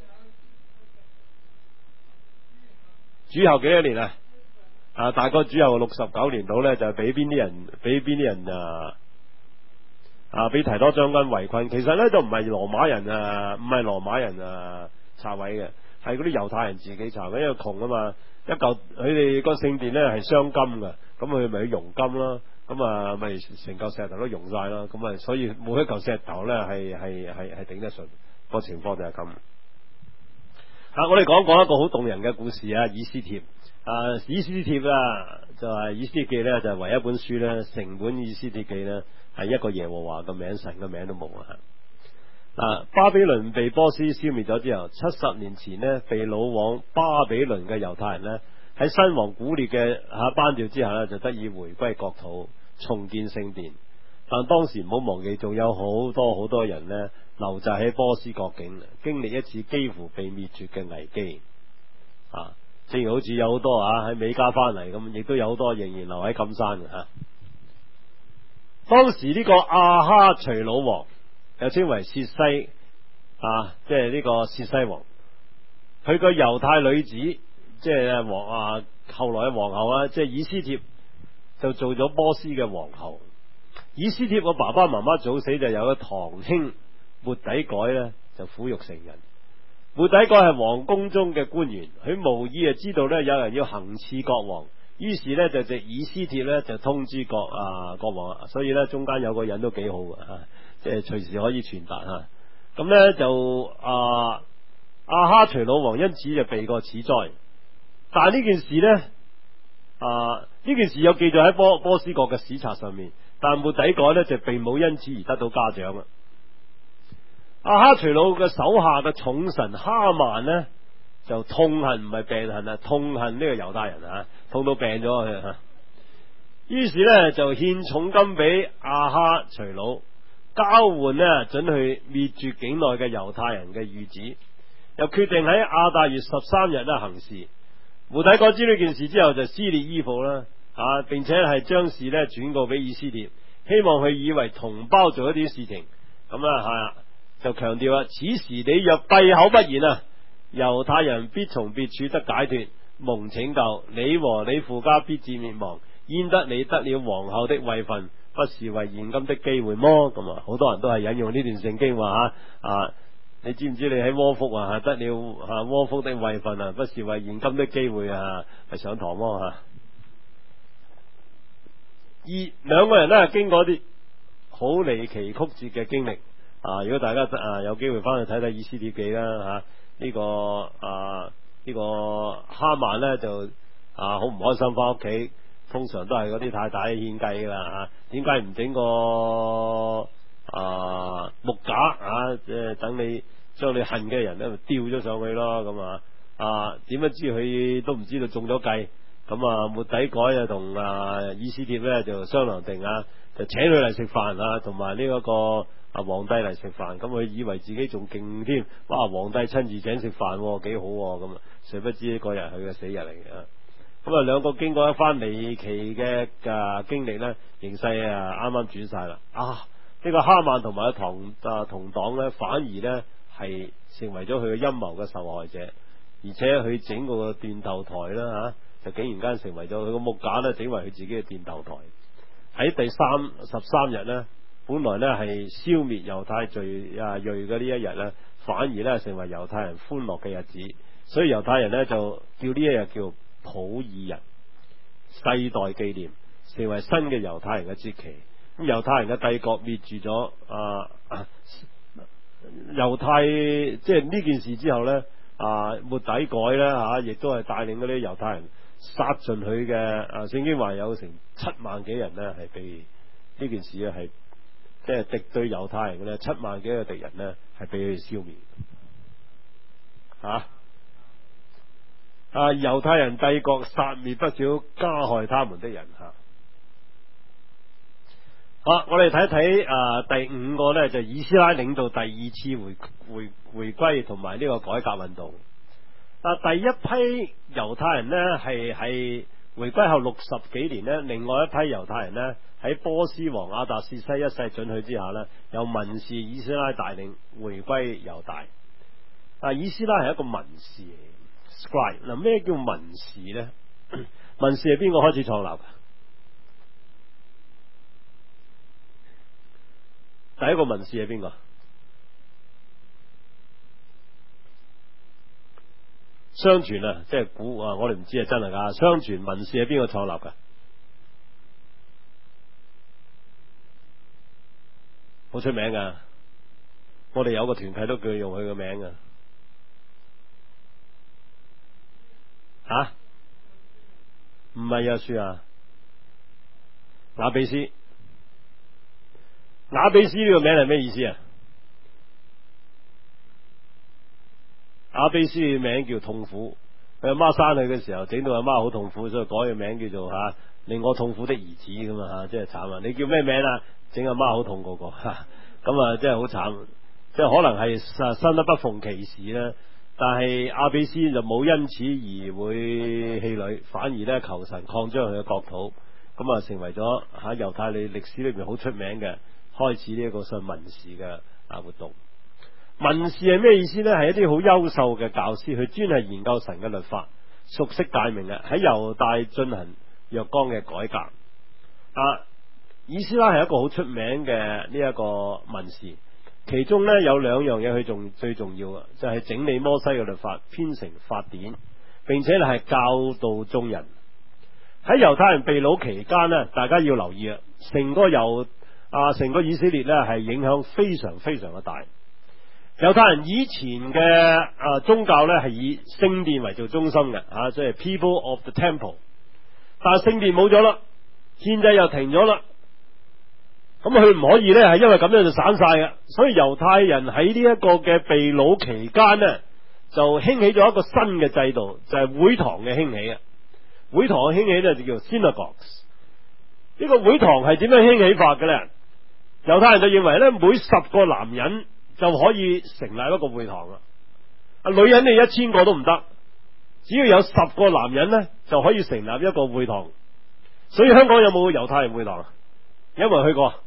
主後幾多年啊？啊，大概主後六十九年度咧，就係俾邊啲人？俾邊啲人啊？啊！俾提多將軍圍困，其實咧就唔係羅馬人啊，唔係羅馬人啊拆毀嘅，係嗰啲猶太人自己拆嘅，因為窮啊嘛，一嚿佢哋個聖殿咧係鑲金嘅，咁佢咪去熔金咯，咁啊咪成嚿石頭都熔晒咯，咁啊所以每一嚿石頭咧係係係係頂得順，個情況就係咁。啊！我哋講講一個好動人嘅故事啊，以斯帖啊，以斯帖啊就係、是、以斯帖記咧就係、是、唯一一本書咧，成本以斯帖記咧。係一個耶和華嘅名，神嘅名都冇啊！嗱，巴比倫被波斯消滅咗之後，七十年前呢，被擄往巴比倫嘅猶太人呢，喺新王古列嘅吓頒召之下呢，就得以回歸國土，重建聖殿。但當時唔好忘記，仲有好多好多人呢，留滯喺波斯國境，經歷一次幾乎被滅絕嘅危機啊！正如好似有好多啊喺美加翻嚟咁，亦都有好多仍然留喺金山嘅吓。當時呢個亞哈隨魯王，又稱為薛西啊，即係呢個薛西王，佢個猶太女子，即係王啊，後來嘅皇后啊，即係以斯帖，就做咗波斯嘅皇后。以斯帖個爸爸媽媽早死，就有個堂兄末底改呢，就撫育成人。末底改係皇宮中嘅官員，佢無意啊知道呢有人要行刺國王。於是咧就藉以斯帖咧就通知國啊國王，所以咧中間有個人都幾好嘅吓，即係隨時可以傳達吓。咁咧就啊亞哈隨魯王因此就避過此災。但係呢件事咧啊呢件事有記載喺波波斯國嘅史冊上面，但係末底改咧就並冇因此而得到嘉獎啦。亞哈隨魯嘅手下嘅重臣哈曼呢，就痛恨唔係病恨啊，痛恨呢個猶太人啊，痛到病咗佢吓。於是咧就獻重金俾亞哈隨魯，交換呢准去滅絕境內嘅猶太人嘅諭旨，又決定喺亞達月十三日咧行事。末底改知呢件事之後，就撕裂衣服啦，啊，並且係將事咧轉告俾以斯帖，希望佢以為同胞做一啲事情。咁啊係就強調啦，此時你若閉口不言啊，猶太人必從別處得解脫，蒙拯救，你和你父家必至滅亡。焉得你得了皇后的位分，不是為現今的機會麼？咁啊，好多人都係引用呢段聖經話吓啊，你知唔知你喺窩福啊得了吓窩福的位分啊，不是為現今的機會啊係上堂麼吓？而兩個人呢，經過啲好離奇曲折嘅經歷啊，如果大家啊有機會翻去睇睇以斯帖記啦吓。啊呢、這個啊呢、這個哈曼呢，就啊好唔開心翻屋企，通常都係嗰啲太太獻計噶啦吓，點解唔整個啊木架啊？即係等你將你恨嘅人咧吊咗上去咯，咁啊啊點樣知佢都唔知道中咗計，咁啊末底改啊同啊以斯帖咧就商量定啊，就請佢嚟食飯啊，同埋呢一個。啊！皇帝嚟食飯，咁佢以為自己仲勁添，哇！皇帝親自請食飯，幾好咁啊！誰不知嗰日係佢嘅死日嚟嘅。咁啊，兩個經過一番離奇嘅啊經歷呢，形勢啊啱啱轉晒啦。啊，呢、這個哈曼同埋同啊同黨呢，反而呢係成為咗佢嘅陰謀嘅受害者，而且佢整個斷頭台啦吓，就竟然間成為咗佢個木架呢，整為佢自己嘅斷頭台。喺第三十三日呢。本來呢係消滅猶太罪啊裔嘅呢一日呢，反而呢成為猶太人歡樂嘅日子，所以猶太人呢就叫呢一日叫普爾日，世代紀念，成為新嘅猶太人嘅節期。咁猶太人嘅帝國滅住咗啊， 猶太即係呢件事之後咧，啊末底改咧吓，亦都係帶領嗰啲猶太人殺盡佢嘅，啊聖經話有成七萬幾人咧係被呢件事咧係即係敵對猶太人嘅咧，七萬幾個敵人咧係被佢哋消滅吓。啊猶太人帝國殺滅不少加害他們的人吓。好，我哋睇一睇啊第五個咧就以斯拉領導第二次回回回歸同埋呢個改革運動。啊第一批猶太人咧係係回歸後六十幾年咧，另外一批猶太人咧喺波斯王亞達薛西一世准許之下咧，由文士以斯拉帶領回歸猶大。啊以斯拉係一個文士嚟嘅 scribe。嗱咩叫文士咧？文士係邊個開始創立？第一個文士係邊個？相傳啊，即係估啊，我哋唔知係真係假。相傳文士係邊個創立噶？好出名噶，我哋有個團契都叫用佢個名噶。吓？唔係約書亞，雅比斯。雅比斯呢個名係咩意思啊？雅比斯嘅名叫痛苦，佢阿媽生佢嘅時候，整到阿媽好痛苦，所以改個名叫做吓、啊、令我痛苦的兒子咁啊吓，即係慘啊！你叫咩名啊？整阿媽好痛嗰個，咁啊真係好慘，即係可能係生得不逢其時啦。但係雅比斯就冇因此而會氣餒，反而咧求神擴張佢嘅國土，咁啊成為咗喺猶太歷歷史裏邊好出名嘅。開始呢一個信文士嘅啊活動。文士係咩意思呢？係一啲好優秀嘅教師，佢專係研究神嘅律法，熟悉誡命嘅，喺猶大進行若干嘅改革。啊，以斯拉係一個好出名嘅呢一個文士，其中呢有兩樣嘢佢仲最重要嘅，就係、是、整理摩西嘅律法，編成法典，並且係教導眾人。喺猶太人被擄期間呢，大家要留意啊，成個猶啊，成個以色列咧係影響非常非常嘅大。猶太人以前嘅啊宗教咧係以聖殿為做中心嘅，啊，即係 People of the Temple。但係聖殿冇咗啦，獻祭又停咗啦，咁佢唔可以咧係因為咁樣就散晒嘅。所以猶太人喺呢一個嘅被擄期間呢，就興起咗一個新嘅制度，就係、是、會堂嘅興起啊。會堂嘅興起咧就叫 synagogues。呢個會堂係點樣興起法嘅咧？猶太人就認為咧，每十個男人就可以成立一個會堂啦。啊，女人你一千個都唔得，只要有十個男人咧就可以成立一個會堂。所以香港有冇猶太人會堂？有冇人去過？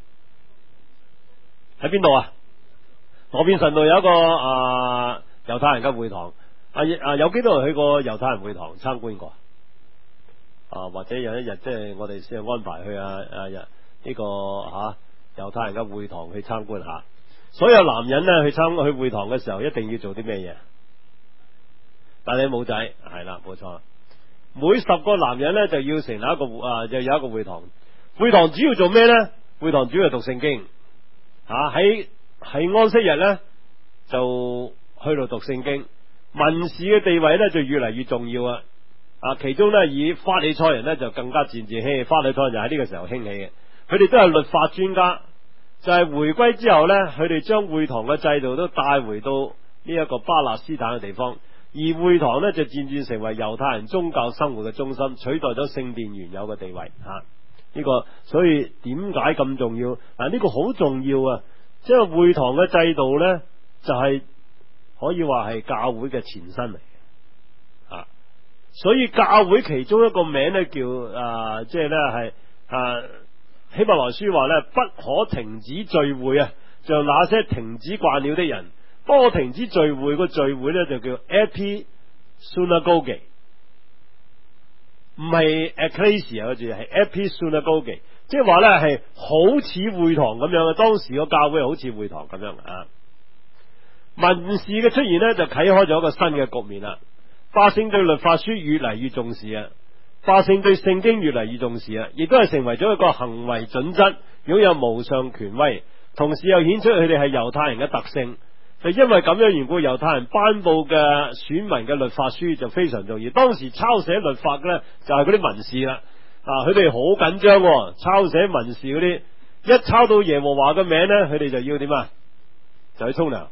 喺邊度啊？羅便臣道有一個啊猶太人嘅會堂。啊啊，有幾多人去過猶太人會堂參觀過？啊，或者有一日即係我哋先安排去啊啊呢、這個吓猶、啊、太人嘅會堂去參觀下。所有男人咧去參去會堂嘅時候，一定要做啲咩嘢？帶你帽仔，係啦，冇錯。每十個男人咧就要成立一個啊，就有一個會堂。會堂主要做咩咧？會堂主要係讀聖經。吓喺喺安息日咧就去到讀聖經。文士嘅地位咧就越嚟越重要啊！啊，其中咧以法利賽人咧就更加漸漸興起，法利賽人就喺呢個時候興起嘅，佢哋都係律法專家，就係、是、回歸之後咧，佢哋將會堂嘅制度都帶回到呢一個巴勒斯坦嘅地方，而會堂咧就漸漸成為猶太人宗教生活嘅中心，取代咗聖殿原有嘅地位吓。呢、啊這個所以點解咁重要？嗱、啊，呢、這個好重要啊！即係會堂嘅制度咧，就係、是、可以話係教會嘅前身嚟。所以教會其中一個名咧叫啊，即係咧係啊希伯來書話咧，不可停止聚會啊，像那些停止慣了的人。不過停止聚會個聚會咧就叫 epi-synagoge， 唔係 ecclesia 個字，係 epi-synagoge， 即係話咧係好似會堂咁樣嘅。當時個教會好似會堂咁樣啊。文士嘅出現咧就啟開咗一個新嘅局面啦。百姓對律法書越嚟越重視啊，百姓對聖經越嚟越重視啊，亦都係成為咗一個行為準則，擁有無上權威。 同時又顯出佢哋係猶太人嘅特性。就因為咁樣緣故，猶太人頒布嘅選民嘅律法書就非常重要。當時抄寫律法嘅咧，就係嗰啲文士啦。啊，佢哋好緊張，抄寫文士嗰啲，一抄到耶和華嘅名咧，佢哋就要點啊？就去沖涼。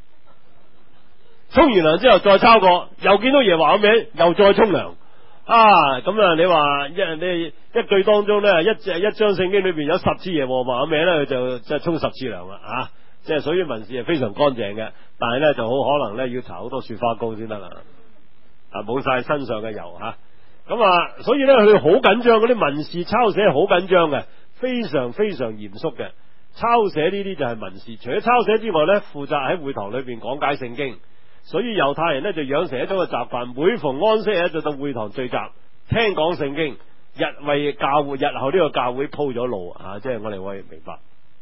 沖完涼之後再抄過，又見到耶和華嘅名，又再沖涼。啊，咁啊，你話一你一句當中咧，一隻一張聖經裏邊有十次耶和華嘅名咧，佢就即係沖十次涼啦。啊！即係屬於文士係非常乾淨嘅，但係咧就好可能咧要搽好多雪花膏先得啦，啊冇晒身上嘅油吓，咁啊所以咧佢哋好緊張，嗰啲文士抄寫好緊張嘅，非常非常嚴肅嘅。抄寫呢啲就係文士，除咗抄寫之外咧，負責喺會堂裏邊講解聖經。所以猶太人咧就養成一種嘅習慣，每逢安息日就到會堂聚集，聽講聖經，日為教會日後呢個教會鋪咗路啊，即係我哋可以明白。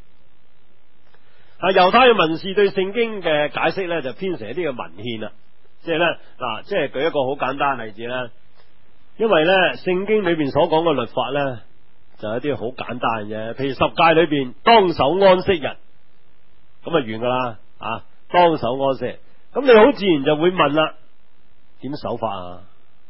啊！猶太嘅文士對聖經嘅解釋咧，就編成一啲嘅文獻啦。即係咧嗱，即係舉一個好簡單例子啦。因為咧聖經裏邊所講嘅律法咧，就係一啲好簡單嘅，譬如十誡裏邊當守安息日，咁啊完噶啦啊！當守安息日，咁你好自然就會問啦，點守法啊？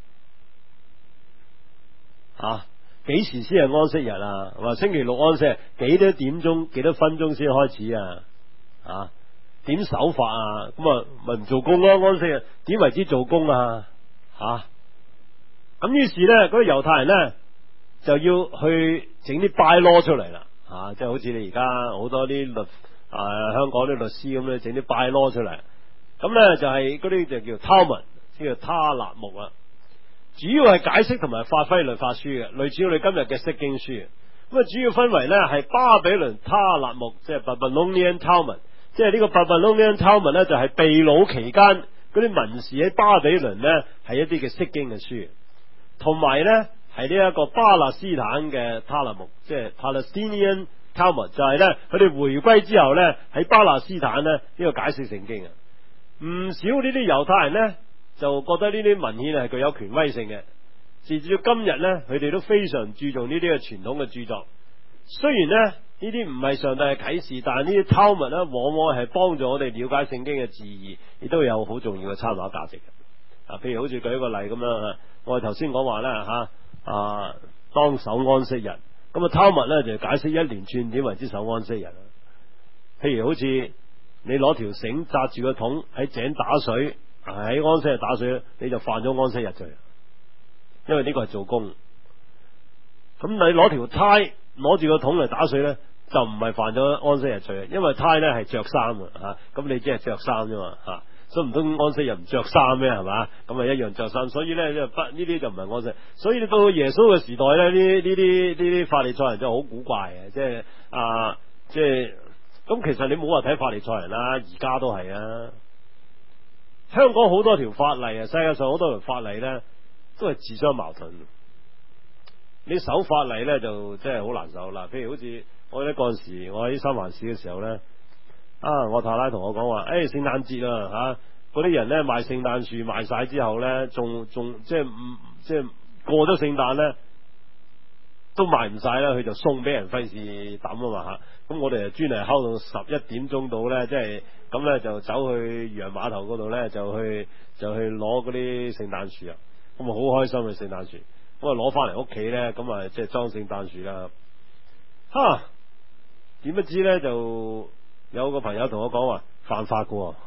啊，幾時先係安息日啊？話星期六安息日幾多點鐘、幾多分鐘先開始啊？啊，點守法啊？咁啊，咪唔做工咯？安息日點為之做工啊？吓、啊，咁於是咧，嗰啲猶太人咧就要去整啲 bylaw 出嚟啦。啊，即係好似你而家好多啲律啊，香港啲律師咁咧，整啲 bylaw 出嚟。咁咧就係嗰啲就叫 Talmud，即係他勒木啦。主要係解釋同埋發揮律法書嘅，類似我哋今日嘅釋經書。咁啊，主要分為咧係巴比倫他勒木，即係 Babylonian Talmud。即係呢個 Babylonian Talmud 咧，就係被擄期間嗰啲文士喺巴比倫咧係一啲嘅釋經嘅書，同埋咧係呢一個巴勒斯坦嘅他勒木，即係 Palestinian Talmud，就係咧佢哋回歸之後咧喺巴勒斯坦咧呢個解釋聖經啊。唔少呢啲猶太人咧就覺得呢啲文獻係具有權威性嘅，直至到今日咧佢哋都非常注重呢啲嘅傳統嘅著作。雖然咧呢啲唔係上帝嘅啟示，但係呢啲 Talmud 咧，往往係幫助我哋了解聖經嘅字義，亦都有好重要嘅參考價值嘅。啊，譬如好似舉一個例咁樣，我哋頭先講話啦吓，啊當守安息日，咁啊 Talmud 咧就解釋一連串點為之守安息日。譬如好似你攞條繩紮住個桶喺井打水，喺安息日打水，你就犯咗安息日罪，因為呢個係做工。咁你攞條呔攞住個桶嚟打水咧，就唔係犯咗安息日罪，因為呔咧係着衫啊，吓，咁你只係着衫啫嘛，吓，所以唔通安息日唔着衫咩？係嘛，咁啊一樣着衫，所以咧不呢啲就唔係安息。所以到耶穌嘅時代咧，呢呢啲呢啲法利賽人就好古怪嘅，即係啊，即係咁。其實你冇話睇法利賽人啦，而家都係啊。香港好多條法例啊，世界上好多條法例咧都係自相矛盾。你守法例咧就真係好難守啦。譬如好似我咧嗰陣時，我喺三藩市嘅時候咧，啊，我太太同我講話，誒，聖誕節啊，吓，嗰啲人咧賣聖誕樹賣晒之後咧，仲仲即係唔即係過咗聖誕咧，都賣唔晒啦，佢就送俾人，費事抌啊嘛吓。咁我哋就專係敲到十一點鐘到咧，即係咁咧就走去漁人碼頭嗰度咧，就去就去攞嗰啲聖誕樹啊。咁啊好開心嘅聖誕樹。咁啊攞翻嚟屋企咧，咁啊即係裝聖誕樹啦。哈，點不知咧就有個朋友同我講話犯法噶。我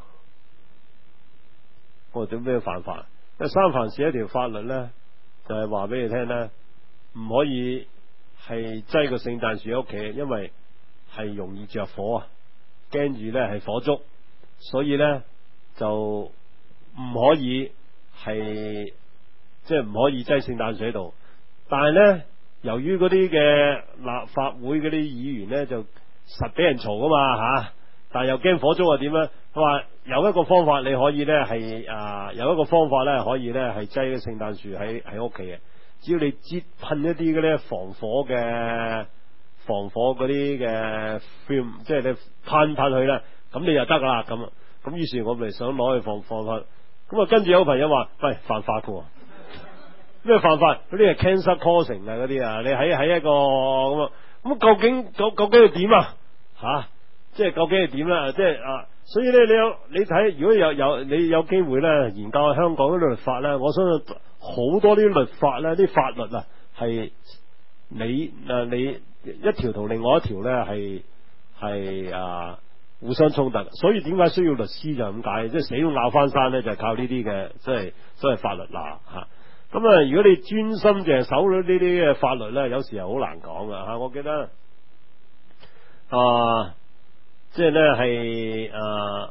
話點咩犯法？因為三藩市一條法律咧，就係話俾你聽咧，唔可以係擠個聖誕樹喺屋企，因為係容易着火啊，驚住咧係火燭，所以咧就唔可以係。即係唔可以擠聖誕樹喺度，但係咧，由於嗰啲嘅立法會嗰啲議員咧就實俾人嘈噶嘛吓、啊，但係又驚火燭啊點咧？佢話有一個方法你可以咧係啊，有一個方法咧可以咧係擠個聖誕樹喺喺屋企嘅，只要你擠噴一啲嗰啲防火嘅防火嗰啲嘅 film， 即係你噴噴去啦，咁你就得噶啦咁。咁於是我咪想攞去放放翻，咁啊跟住有個朋友話：喂，犯法噶。咩犯法？嗰啲係 cancer causing 啊，嗰啲啊，你喺喺一個咁啊，咁究竟究究竟要點啊？吓， 即係究竟係點咧？即係啊，所以咧你有你睇，如果有有你有機會咧研究下香港啲律法咧，我相信好多啲律法咧，啲法律啊係你誒你一條同另外一條咧係係啊互相衝突，所以點解需要律師就咁解，即係死都拗翻山咧，就係靠呢啲嘅即係所謂法律嗱吓。咁啊，如果你專心淨係守咗呢啲嘅法律咧，有時係好難講噶吓。我記得啊，即係咧係誒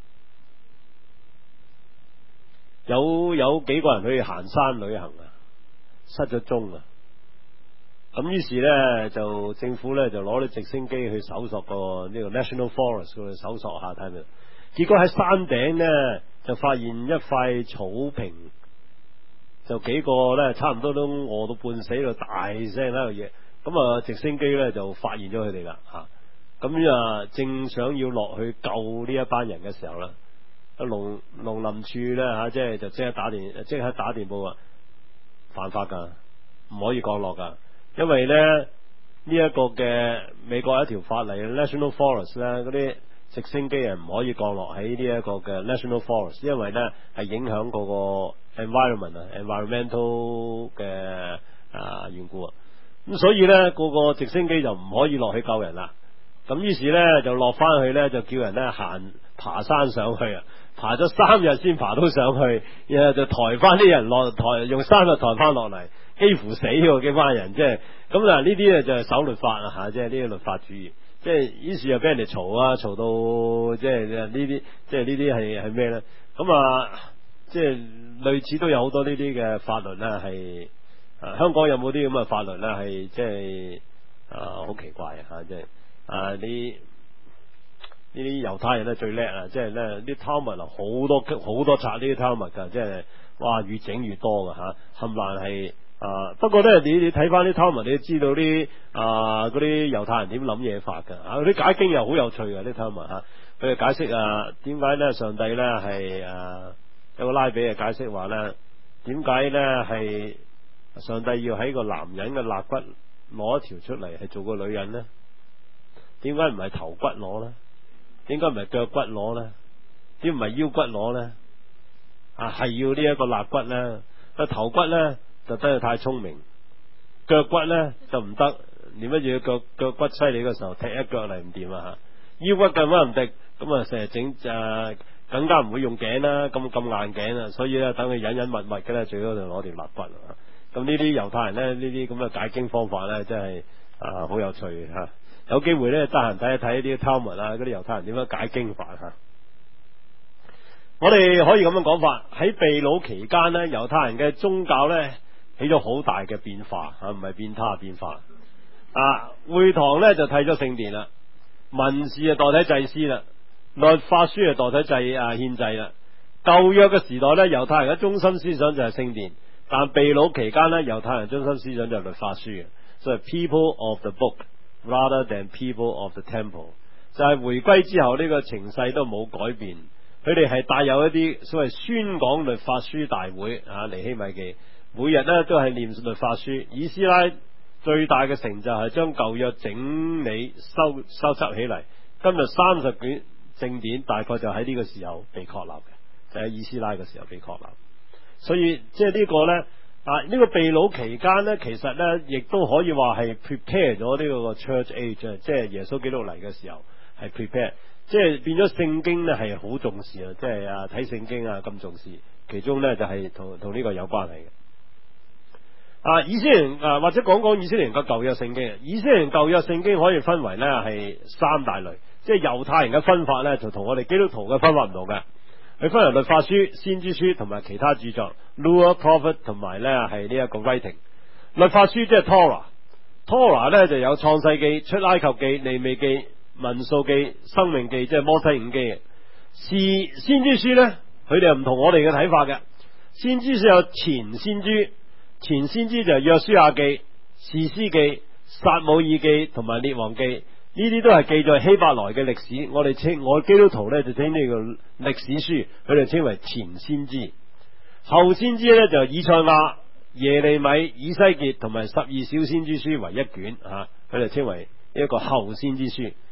有有幾個人去行山旅行啊，失咗蹤啊。咁於是咧就政府咧就攞啲直升機去搜索個呢個 National Forest 去搜索下睇下，結果喺山頂咧就發現一塊草坪，就幾個咧差唔多都餓到半死，喺度大聲喺度嘢，咁啊直升機咧就發現咗佢哋啦吓，咁啊正想要落去救呢一班人嘅時候咧，農農林處咧吓，即係就即刻打電即刻打電報啊，犯法噶，唔可以降落噶。因為咧呢一個嘅美國一條法例 National Forest 咧，嗰啲直升機係唔可以降落喺呢一個嘅 National Forest， 因為咧係影響嗰個 environment 啊 environmental 嘅啊緣故啊，咁所以咧嗰個直升機就唔可以落去救人啦。咁於是咧就落翻去咧就叫人咧行爬山上去啊，爬咗三日先爬到上去，然後就抬翻啲人落抬，用三日抬翻落嚟。幾乎死喎，幾班人即係咁嗱，呢啲咧就係守律法啊吓，即係呢啲律法主義，即係於是又俾人哋嘈啊，嘈到即係呢啲，即係呢啲係係咩咧？咁啊，即係類似都有好多呢啲嘅法律咧，係啊香港有冇啲咁嘅法律咧？係即係啊好奇怪啊吓，即係啊呢呢啲猶太人咧最叻啊，即係咧啲 Talmud 啊好多好多冊呢啲 Talmud噶，即係哇越整越多噶吓，冚唪唥係。啊！不過咧，你你睇翻啲 Talmud，你知道啲啊嗰啲猶太人點諗嘢法噶啊？啲解經又好有趣噶啲 Talmud 吓，佢哋解釋啊點解咧上帝咧係啊有個拉比啊解釋話咧點解咧係上帝要喺個男人嘅肋骨攞一條出嚟係做個女人咧？點解唔係頭骨攞咧？點解唔係腳骨攞咧？點唔係腰骨攞咧？啊係要呢一個肋骨咧，個頭骨咧。就真係太聰明，腳骨咧就唔得，點解要腳腳骨犀利嘅時候踢一腳嚟唔掂啊吓？腰骨更加唔得，咁啊成日整誒更加唔會用頸啦，咁咁硬頸啊，所以咧等佢隱隱密密嘅咧，最好就攞條肋骨啊。咁呢啲猶太人咧呢啲咁嘅解經方法咧，真係啊好有趣吓。有機會咧得閒睇一睇啲 Talmud 啊，嗰啲猶太人點樣解經法吓。我哋可以咁樣講法，喺被擄期間咧，猶太人嘅宗教咧。起咗好大嘅變化吓，唔係變他變化啊！會堂咧就替咗聖殿啦，文士啊代替祭司啦，律法書啊代替祭啊獻祭啦。舊約嘅時代咧，猶太人嘅中心思想就係聖殿，但被擄期間咧，猶太人中心思想就係律法書嘅，所以 people of the book rather than people of the temple。就係回歸之後呢個情勢都冇改變，佢哋係帶有一啲所謂宣講律法書大會啊，尼希米記。每日咧都係念律法書。以斯拉最大嘅成就係將舊約整理收收集起嚟。今日三十卷正典大概就喺呢個時候被確立嘅，就喺以斯拉嘅時候被確立。所以即係呢個咧啊，呢、這個被擄期間咧，其實咧亦都可以話係 prepare 咗呢個 church age， 即係耶穌基督嚟嘅時候係 prepare， 即係變咗聖經咧係好重視啊，即係啊睇聖經啊咁重視，其中咧就係同同呢個有關係嘅。啊，以色列人啊，或者講講以色列人嘅舊約聖經。以色列人舊約聖經可以分為咧係三大類，即係猶太人嘅分法咧就同我哋基督徒嘅分法唔同嘅。佢分為律法書、先知書同埋其他著作 Law Prophet 同埋咧係呢一個 writing。律法書即係 Torah，Torah 咧就有創世記、出埃及記、利未記、民數記、生命記，即係摩西五經嘅。是先知書咧，佢哋又唔同我哋嘅睇法嘅。先知書有前先知。前先知就係約書亞記、士師記、撒母耳記同埋列王記，呢啲都係記載希伯來嘅歷史。我哋稱我基督徒咧就稱呢個歷史書，佢哋稱為前先知。後先知咧就係以賽亞、耶利米、以西結同埋十二小先知書為一卷吓，佢哋稱為一個後先知書。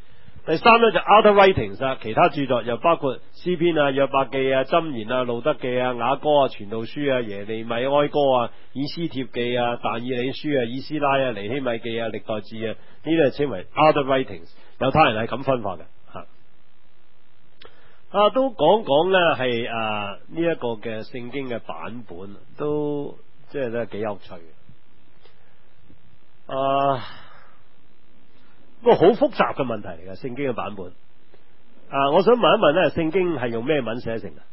第三咧就 other writings 其他著作又包括詩篇啊、約伯記啊、箴言啊、路德記啊、雅歌啊、傳道書啊、耶利米哀歌啊、以斯帖記啊、但以理書啊、以斯拉啊、尼希米記啊、歷代志啊，呢啲係稱為 other writings。猶太人係咁分法嘅吓。啊，都講講咧係啊呢一個嘅聖經嘅版本，都即係咧幾有趣嘅。啊。個好複雜嘅問題嚟嘅，聖經嘅版本。啊，我想問一問咧，聖經係用咩文寫成啊？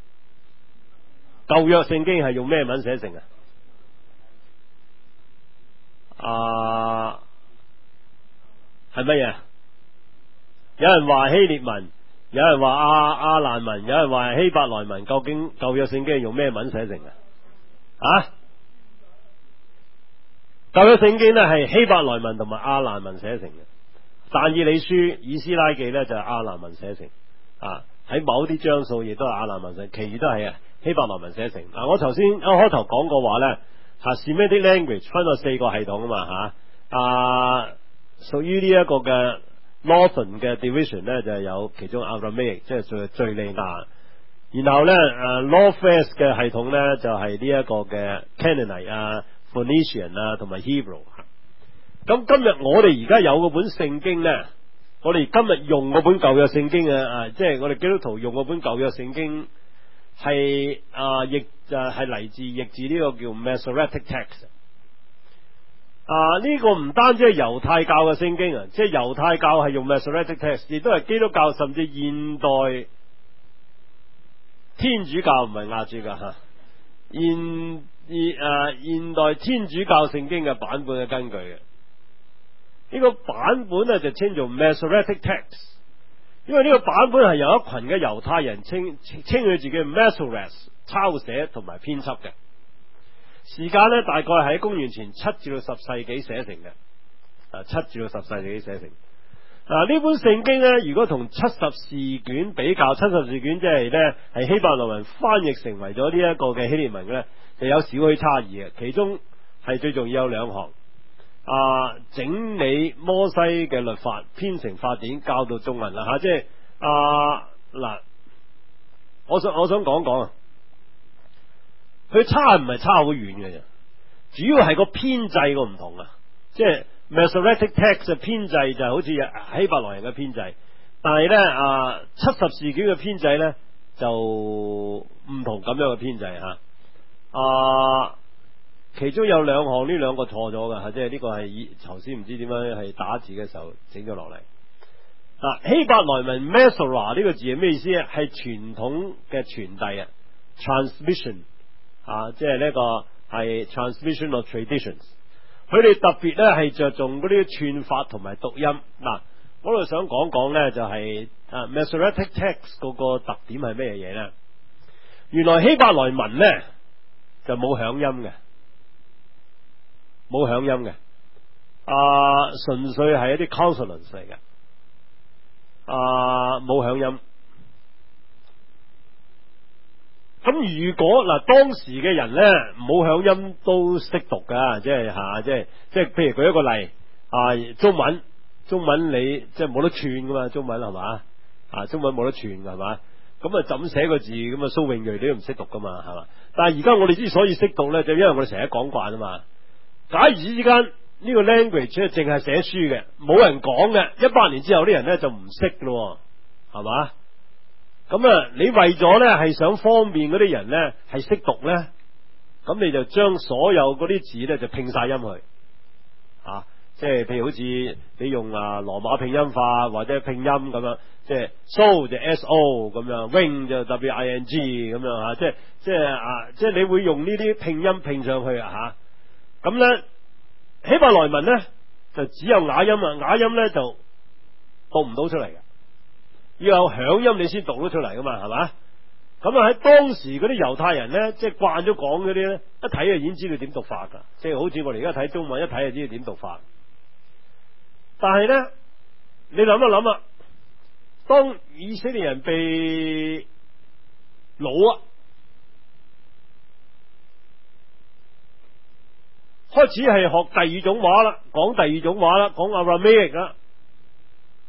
舊約聖經係用咩文寫成啊？啊，係乜嘢？有人話希臘文，有人話阿阿蘭文，有人話係希伯來文。究竟舊約聖經係用咩文寫成啊？啊？舊約聖經咧係希伯來文同埋阿蘭文寫成嘅。但以理書、以斯拉記咧就係阿蘭文寫成，啊喺某啲章數亦都係阿蘭文寫，其餘都係啊希伯來文寫成。嗱、啊，我頭先一開頭講過話咧，吓 Semitic language 分咗四個系統啊嘛吓，啊屬於呢一個嘅 Northern 嘅 division 咧就係有其中 Aramaic 即係敘敘利亞，然後咧誒 Northwest 嘅系統咧就係呢一個嘅 Canaanite 啊、Phoenician 啊同埋 Hebrew。咁今日我哋而家有嗰本聖經咧，我哋今日用嗰本舊約聖經啊，即係我哋基督徒用嗰本舊約聖經係啊，亦就係嚟自譯自呢個叫 Masoretic Text。啊，呢個唔單止係猶太教嘅聖經啊，即係猶太教係用 Masoretic Text，亦都係基督教甚至現代天主教唔係亞主教吓，現現啊現代天主教聖經嘅版本嘅根據嘅。呢個版本咧就稱做 Masoretic Text， 因為呢個版本係由一群嘅猶太人稱稱佢自己 Masoretes 抄寫同埋編輯嘅。時間咧大概喺公元前七至到十世紀寫成嘅，啊七至到十世紀寫成。嗱呢本聖經咧，如果同七十士卷比較，七十士卷即係咧係希伯來文翻譯成為咗呢一個嘅希臘文咧，就有少許差異嘅。其中係最重要有兩項。啊！整理摩西嘅律法，編成法典，教導眾人啦吓，即係啊嗱，我想我想講講啊，佢差唔係差好遠嘅啫，主要係個編制個唔同啊，即係 Masoretic Text 嘅編制就好似希伯來人嘅編制，但係咧啊七十士卷嘅編制咧就唔同咁樣嘅編制吓啊。其中有兩項呢兩個錯咗嘅，即係呢個係以頭先唔知點樣係打字嘅時候整咗落嚟。嗱，希伯來文 Masorah 呢個字係咩意思啊？係傳統嘅傳遞啊 ，transmission 啊，即係呢個係 transmission of traditions。佢哋特別咧係着重嗰啲串法同埋讀音。嗱，我度想講講咧就係啊 Masoretic Text 嗰個特點係咩嘢咧？原來希伯來文咧就冇響音嘅。冇響音嘅，啊，純粹係一啲 consonants 嚟嘅，啊，冇響音。咁如果嗱當時嘅人咧冇響音都識讀噶，即係吓，即係即係，譬如舉一個例，啊，中文中文你即係冇得串噶嘛，中文係嘛，啊，中文冇得串噶係嘛，咁啊怎寫個字咁啊蘇永睿你都唔識讀噶嘛係嘛，但係而家我哋之所以識讀咧，就因為我哋成日講慣啊嘛。假如之間呢個 language 咧淨係寫書嘅，冇人講嘅，一百年之後啲人咧就唔識咯，係嘛？咁啊，你為咗咧係想方便嗰啲人咧係識讀咧，咁你就將所有嗰啲字咧就拼晒音去，啊，即係譬如好似你用啊羅馬拼音法或者拼音咁樣，即係 so 就 S O 咁樣 ，wing 就 W I N G 咁樣吓，即係即係啊，即係你會用呢啲拼音拼上去啊吓。咁咧希伯來文咧就只有啞音啊，啞音咧就讀唔到出嚟嘅，要有響音你先讀到出嚟噶嘛，係嘛？咁啊喺當時嗰啲猶太人咧，即係慣咗講嗰啲咧，一睇就已經知道點讀法噶，即係好似我哋而家睇中文，一睇就知道點讀法。但係咧，你諗一諗啊，當以色列人被擄啊，開始係學第二種話啦，講第二種話啦，講 Aramaic 啦。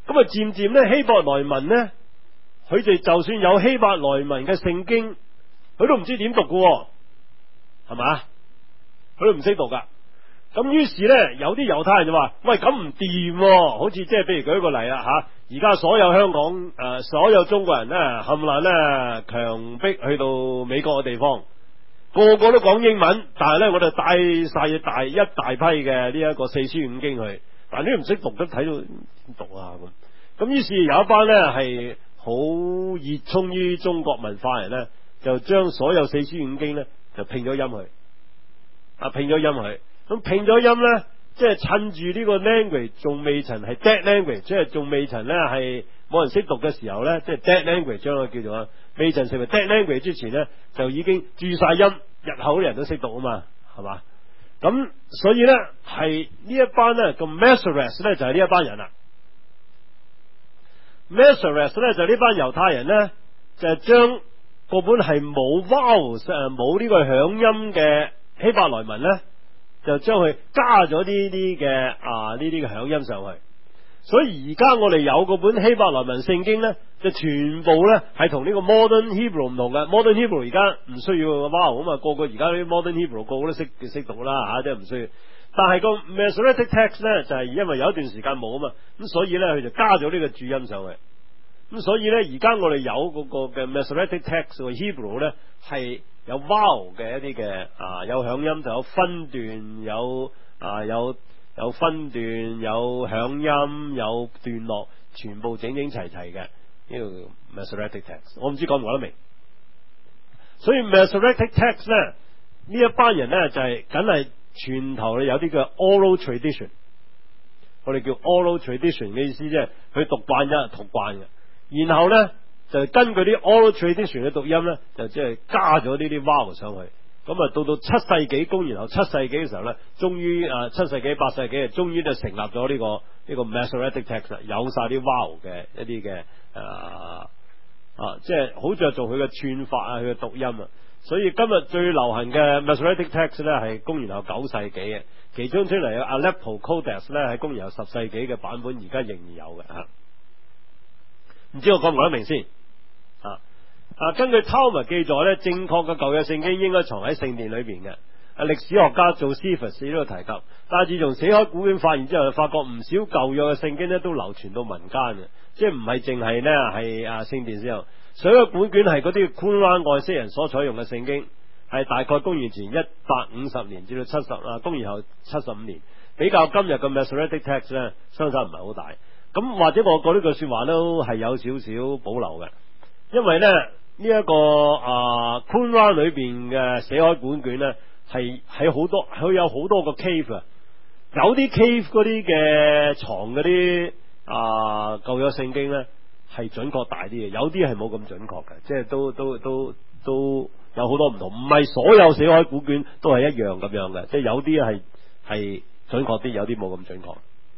咁啊漸漸咧希伯來文咧，佢哋就算有希伯來文嘅聖經，佢都唔知點讀㗎，係嘛？佢都唔識讀噶。咁於是咧，有啲猶太人就話：喂，咁唔掂，好似即係，譬如舉一個例啊吓，而家所有香港誒、呃，所有中國人咧，冚唪唥咧強迫去到美國嘅地方，個個都講英文，但係咧我哋帶晒大一大批嘅呢一個四書五經去，但係呢唔識讀都睇到點讀啊咁。咁於是有一班咧係好熱衷於中國文化人咧，就將所有四書五經咧就拼咗音去，啊拼咗音去。咁拼咗音咧，即係趁住呢個 language 仲未曾係 dead language，即係仲未曾咧係冇人識讀嘅時候咧，即係 dead language 將佢叫做啊，未曾成為 dead language 之前咧，就已經注晒音，日後啲人都識讀啊嘛，係嘛？咁所以咧係呢一班咧個 Masoretes 咧就係呢一班人啦。Masoretes 咧就係呢班猶太人咧，就係將嗰本係冇 vowel 誒冇呢個響音嘅希伯來文咧。就將佢加咗呢啲嘅啊呢啲嘅響音上去，所以而家我哋有嗰本希伯來文聖經咧，就全部咧係同呢個 Modern Hebrew 唔同嘅。Modern Hebrew 而家唔需要 vowel 啊嘛，個個而家啲 Modern Hebrew 個個都識識讀啦吓，即係唔需要。但係個 Masoretic Text 咧就係、是、因為有一段時間冇啊嘛，咁所以咧佢就加咗呢個注音上去。咁所以咧而家我哋有嗰個嘅 Masoretic Text 個 Hebrew 咧係。有 vowel 嘅一啲嘅啊，有響音就有分段，有啊有有分段，有響音，有段落，全部整整齊齊嘅呢個 Masoretic Text。我唔知講唔講得明。所以 Masoretic Text 咧呢一班人咧就係梗係全頭咧有啲叫 oral tradition， 我哋叫 oral tradition 嘅意思即係佢讀慣咗，讀慣嘅，然後咧。就根據啲 oral tradition 嘅讀音咧，就即係加咗呢啲 vowel 上去。咁啊，到到七世紀公元後七世紀嘅時候咧，終於啊七世紀八世紀啊，終於就成立咗呢、這個呢、這個 Masoretic Text，有晒啲 vowel 嘅一啲嘅啊啊，即係好着重佢嘅串法啊，佢嘅讀音啊。所以今日最流行嘅 Masoretic Text 咧係公元後九世紀嘅，其中出嚟嘅 Aleppo Codex 咧喺公元後十世紀嘅版本，而家仍然有嘅吓。唔知我講唔講得明先？啊啊！根據 Talmud 記載咧，正確嘅舊約聖經應該藏喺聖殿裏邊嘅。啊，歷史學家做 Josephus 呢度提及，但係自從死海古卷發現之後，就發覺唔少舊約嘅聖經咧都流傳到民間嘅，即係唔係淨係呢係啊聖殿先有。死海古卷係嗰啲 Qumran 外星人所採用嘅聖經，係大概公元前一百五十年至到七十啊，公元後七十五年，比較今日嘅 Masoretic Text 咧相差唔係好大。咁或者我講呢句說話都係有少少保留嘅。因為咧呢一、這個啊 Qumran 裏邊嘅死海古卷咧係喺好多佢有好多個 cave 啊，有啲 cave 嗰啲嘅藏嗰啲啊舊約聖經咧係準確大啲嘅，有啲係冇咁準確嘅，即係都都都都有好多唔同，唔係所有死海古卷都係一樣咁樣嘅，即係有啲係係準確啲，有啲冇咁準確。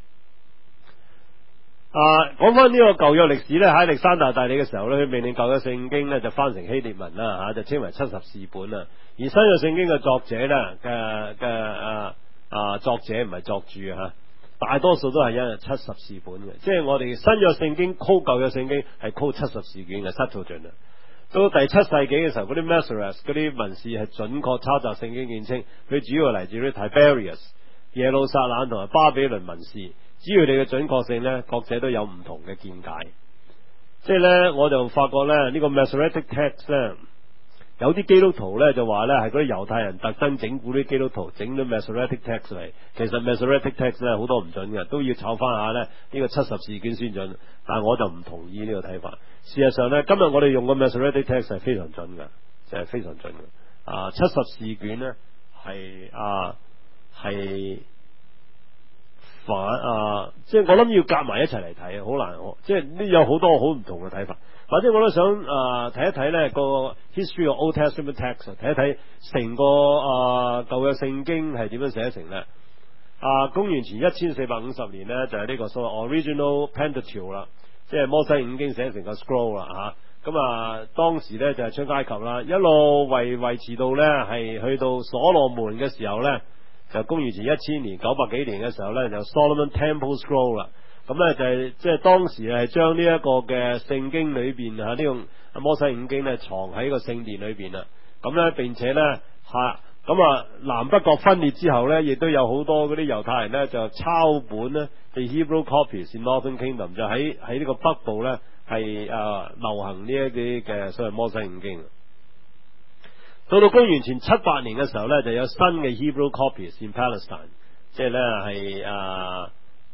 啊，講翻呢個舊約歷史咧，喺歷山大大帝嘅時候咧，佢命令舊約聖經咧就翻成希臘文啦，吓、啊、就稱為七十士本啦。而新約聖經嘅作者咧嘅嘅啊啊作者唔係作注吓、啊，大多數都係因七十士本嘅，即係我哋新約聖經 call 舊約聖經係 call 七十士卷嘅 Septuagint。到第七世紀嘅時候，嗰啲 Masoretes 嗰啲文士係準確抄襲聖經見稱，佢主要嚟自啲 Tiberius、耶路撒冷同埋巴比倫文士。只要你嘅準確性咧，各者都有唔同嘅見解。即係咧，我就發覺咧，呢、這個 Masoretic Text 咧，有啲基督徒咧就話咧係嗰啲猶太人特登整蠱啲基督徒整咗 Masoretic Text 嚟。其實 Masoretic Text 咧好多唔準嘅，都要炒翻下咧呢、這個七十士卷先準。但係我就唔同意呢個睇法。事實上咧，今日我哋用嘅 Masoretic Text 係非常準嘅，就係、是、非常準嘅。啊，七十士卷咧係啊係。反啊，即係我諗要夾埋一齊嚟睇，好難，即係呢有好多好唔同嘅睇法。或者我都想啊睇一睇咧個 History of Old Testament Text， 睇一睇成個啊舊約聖經係點樣寫成咧。啊，公元前一千四百五十年咧就係、是、呢個所謂 Original Pentateuch 啦，即係摩西五經寫成個 scroll 啦吓。咁啊，當時咧就係、是、出埃及啦，一路維維持到咧係去到所羅門嘅時候咧。就公元前一千年九百幾年嘅時候咧，就 Solomon Temple Scroll 啦。 咁咧就係即係當時係將呢一個嘅聖經裏邊吓呢個摩西五經咧藏喺個聖殿裏邊啦。咁咧並且咧吓咁啊南北國分裂之後咧，亦都有好多嗰啲猶太人咧就抄本咧，the Hebrew copies in Northern Kingdom 就喺喺呢個北部咧係誒流行呢一啲嘅所謂摩西五經。到到公元前七八年嘅時候咧，就有新嘅 Hebrew copies in Palestine， 即係咧係誒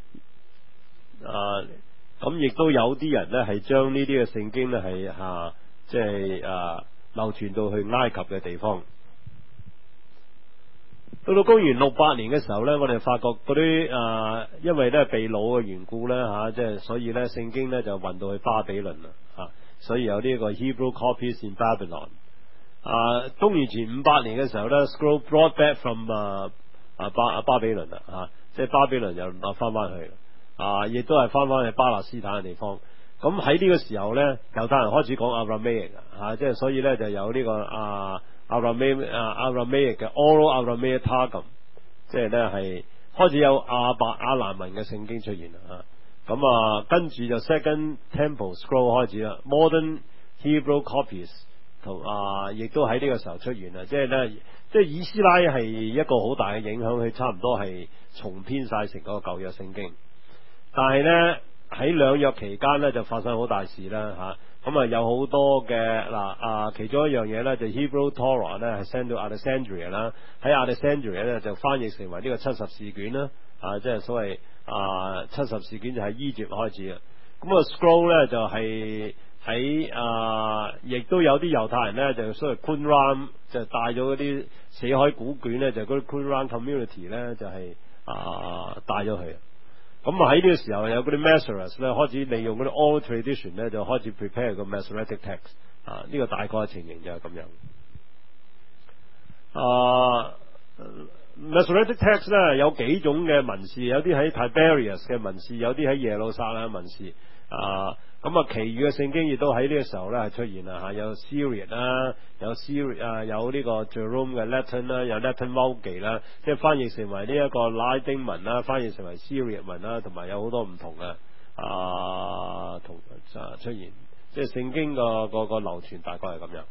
誒咁亦都有啲人咧係將呢啲嘅聖經咧係吓即係誒流傳到去埃及嘅地方。到到公元六八年嘅時候咧，我哋發覺嗰啲誒因為咧被擄嘅緣故咧吓，即係所以咧聖經咧就運到去巴比倫啦吓，所以有呢個 Hebrew copies in Babylon。啊，公元前五百年嘅時候咧 ，scroll brought back from 啊啊巴巴比倫啦，啊，即係巴比倫又啊翻翻去，啊，亦都係翻翻去巴勒斯坦嘅地方。咁喺呢個時候咧，猶太人開始講 Aramaic 啊，即係所以咧就有呢、這個啊 Aramaic 啊 Aramaic 嘅 Oral Aramaic Targum， 即係咧係開始有亞伯亞蘭文嘅聖經出現啦。咁啊，跟住就 Second Temple Scroll 開始啦 ，Modern Hebrew Copies。同啊，亦都喺呢個時候出現啦，即係咧，即係以斯拉係一個好大嘅影響，佢差唔多係重編晒成個舊約聖經。但係咧喺兩約期間咧就發生好大事啦吓，咁啊有好多嘅嗱啊，其中一樣嘢咧就 Hebrew Torah 咧係 send 到 Alexandria 啦，喺 Alexandria 咧就翻譯成為呢個七十士卷啦，啊即係所謂啊七十士卷就喺 Egypt 開始啦，咁啊 scroll 咧就係、是。喺啊，亦都有啲猶太人咧，就所謂 Qumran 就帶咗嗰啲死海古卷咧，就嗰、是、啲 Qumran community 咧，就係、是、啊帶咗去。咁啊喺呢個時候有嗰啲 Masoretes 咧，開始利用嗰啲 oral tradition 咧，就開始 prepare 個 Masoretic text 啊，呢、這個大概嘅情形就係咁樣。啊 Masoretic text 咧有幾種嘅文士，有啲喺 Tiberias 嘅文士，有啲喺耶路撒冷嘅文士啊。咁啊，其餘嘅聖經亦都喺呢個時候咧係出現啦嚇，有 Syriac 啦，有 Syriac 啊，有呢個 Jerome 嘅 Latin 啦，有 Latin Vulgate 啦，即係翻譯成為呢一個拉丁文啦，翻譯成為 Syriac 文啦，同埋有好多唔同嘅啊同啊出現，即係聖經個個個流傳大概係咁樣。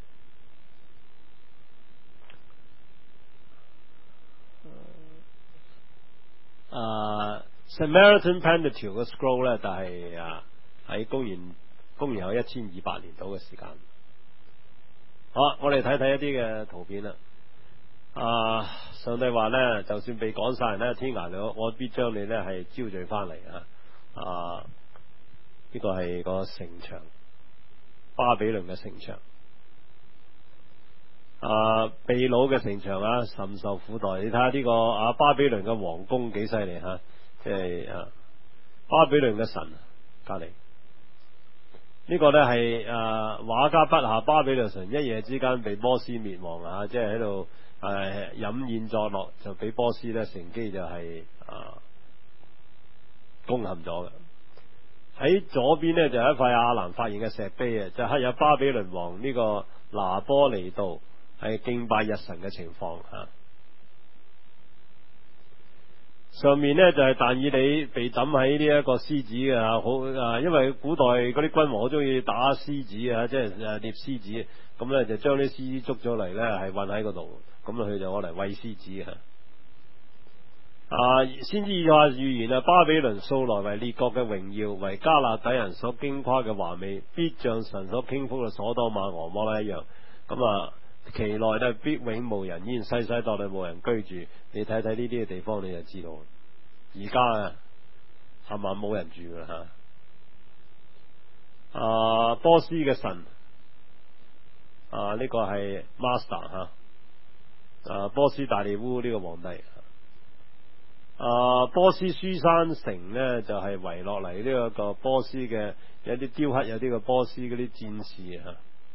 啊 Samaritan Pentateuch 嘅 scroll 咧，但係啊。喺公元公元後一千二百年度嘅時間，好，我哋睇睇一啲嘅圖片啦。啊，上帝話咧，就算被趕晒人咧，天涯了，我必將你咧係招聚翻嚟啊！啊，呢個係個城牆，巴比倫嘅城牆，啊，被擄嘅城牆啊，甚受苦待。你睇下呢個啊，巴比倫嘅皇宮幾犀利吓，即係啊，巴比倫嘅神隔籬。呢個咧係誒畫家筆下巴比倫神一夜之間被波斯滅亡啊！即係喺度誒飲宴作樂，就俾波斯咧乘機就係、是、啊攻陷咗嘅。喺左邊呢，就有一塊亞蘭發現嘅石碑啊，就係、是、有巴比倫王呢個拿波尼度係敬拜日神嘅情況啊。上面呢，就係、是、但以理被抌喺呢一個獅子嘅，好啊，因為古代嗰啲君王好中意打獅子啊，即係誒獵獅子，咁咧就將啲獅子捉咗嚟咧，係韞喺嗰度，咁佢就攞嚟餵獅子啊。啊，先知以賽亞預言啊，巴比倫素來為列國嘅榮耀，為加勒底人所矜誇嘅華美，必像神所傾覆嘅所多瑪俄摩拉一樣。咁啊，其內咧必永無人煙，世世代代無人居住。你睇睇呢啲嘅地方，你就知道。而家啊，係咪冇人住噶啦吓？啊，波斯嘅神啊，呢、這個係 Master 吓，啊，波斯大利烏呢個皇帝。啊，波斯書山城呢，就係圍落嚟呢一個波斯嘅有啲雕刻，有啲個波斯嗰啲戰士啊，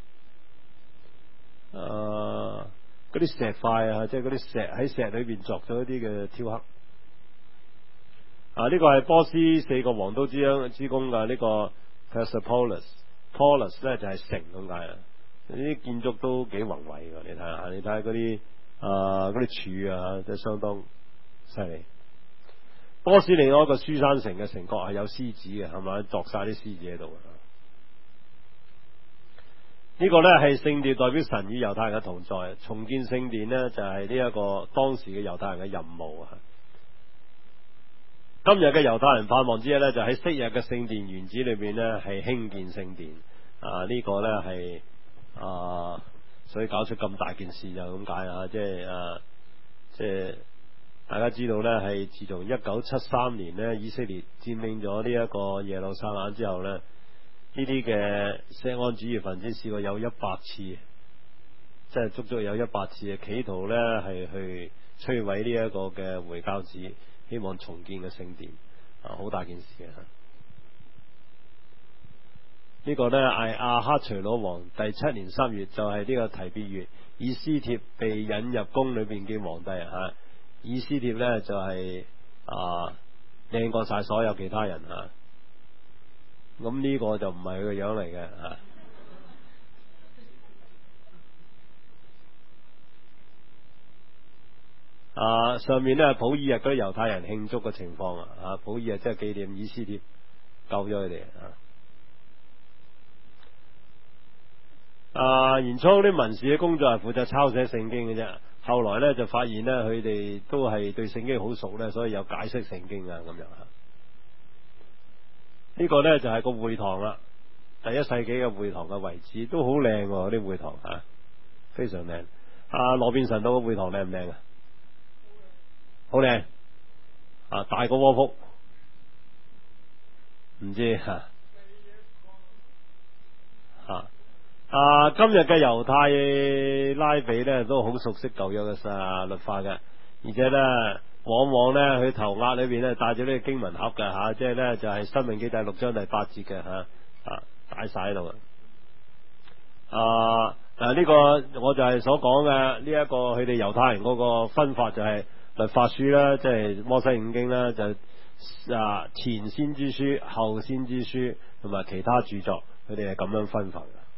啊，嗰啲石塊啊，即係嗰啲石喺石裏邊作咗一啲嘅雕刻。啊，呢、這個係波斯四個皇都之央之宮嘅呢個 Persepolis，Polis 咧就係城咁解啦。呢啲建築都幾宏偉嘅，你睇下，你睇下嗰啲啊嗰啲柱啊，即係相當犀利。 波斯另外一個書珊城嘅城角係有獅子嘅，係咪？作晒啲獅子喺度。呢個呢係聖殿代表神與猶太人嘅同在，重建聖殿呢就係呢一個當時嘅猶太人嘅任務啊。今日嘅猶太人盼望之一呢，就喺昔日嘅聖殿原址裏邊呢係興建聖殿啊。呢個呢係啊，所以搞出咁大件事就咁解啊。即係啊，即係大家知道呢，係自從一九七三年呢，以色列佔領咗呢一個耶路撒冷之後呢，呢啲嘅錫安主義分子試過有一百次，即係足足有一百次嘅企圖呢係去摧毀呢一個嘅回教寺，希望重建嘅聖殿啊，好大件事啊！呢、這個呢係亞哈隨魯王第七年三月，就係、是、呢個提別月，以斯帖被引入宮裏邊嘅皇帝啊。以斯帖呢就係、是、啊靚過晒所有其他人啊。咁呢個就唔係佢個樣嚟嘅啊！啊，上面呢普爾日嗰啲猶太人慶祝嘅情況啊，啊普爾日即係紀念以斯帖救咗佢哋啊。啊，原初啲文士嘅工作係負責抄寫聖經嘅啫，後來呢就發現呢，佢哋都係對聖經好熟呢，所以有解釋聖經啊咁樣啊。呢個呢就係個會堂啦。第一世紀嘅會堂嘅位置都好靚喎，啲會堂啊，非常靚。啊，羅便臣道嘅會堂靚唔靚啊？好靚啊，大過窩福，唔知吓啊，啊。今日嘅猶太拉比呢都好熟悉舊約嘅律法嘅，而且呢往往呢佢頭額裏邊呢帶咗呢個經文盒嘅吓，即係呢就係、是、申命記第六章第八節嘅吓啊。擺晒喺度啊！嗱，呢個我就係所講嘅呢一個佢哋猶太人嗰個分法就係律法書啦，即係摩西五經啦，就啊前先知書、後先知書同埋其他著作，佢哋係咁樣分法嘅。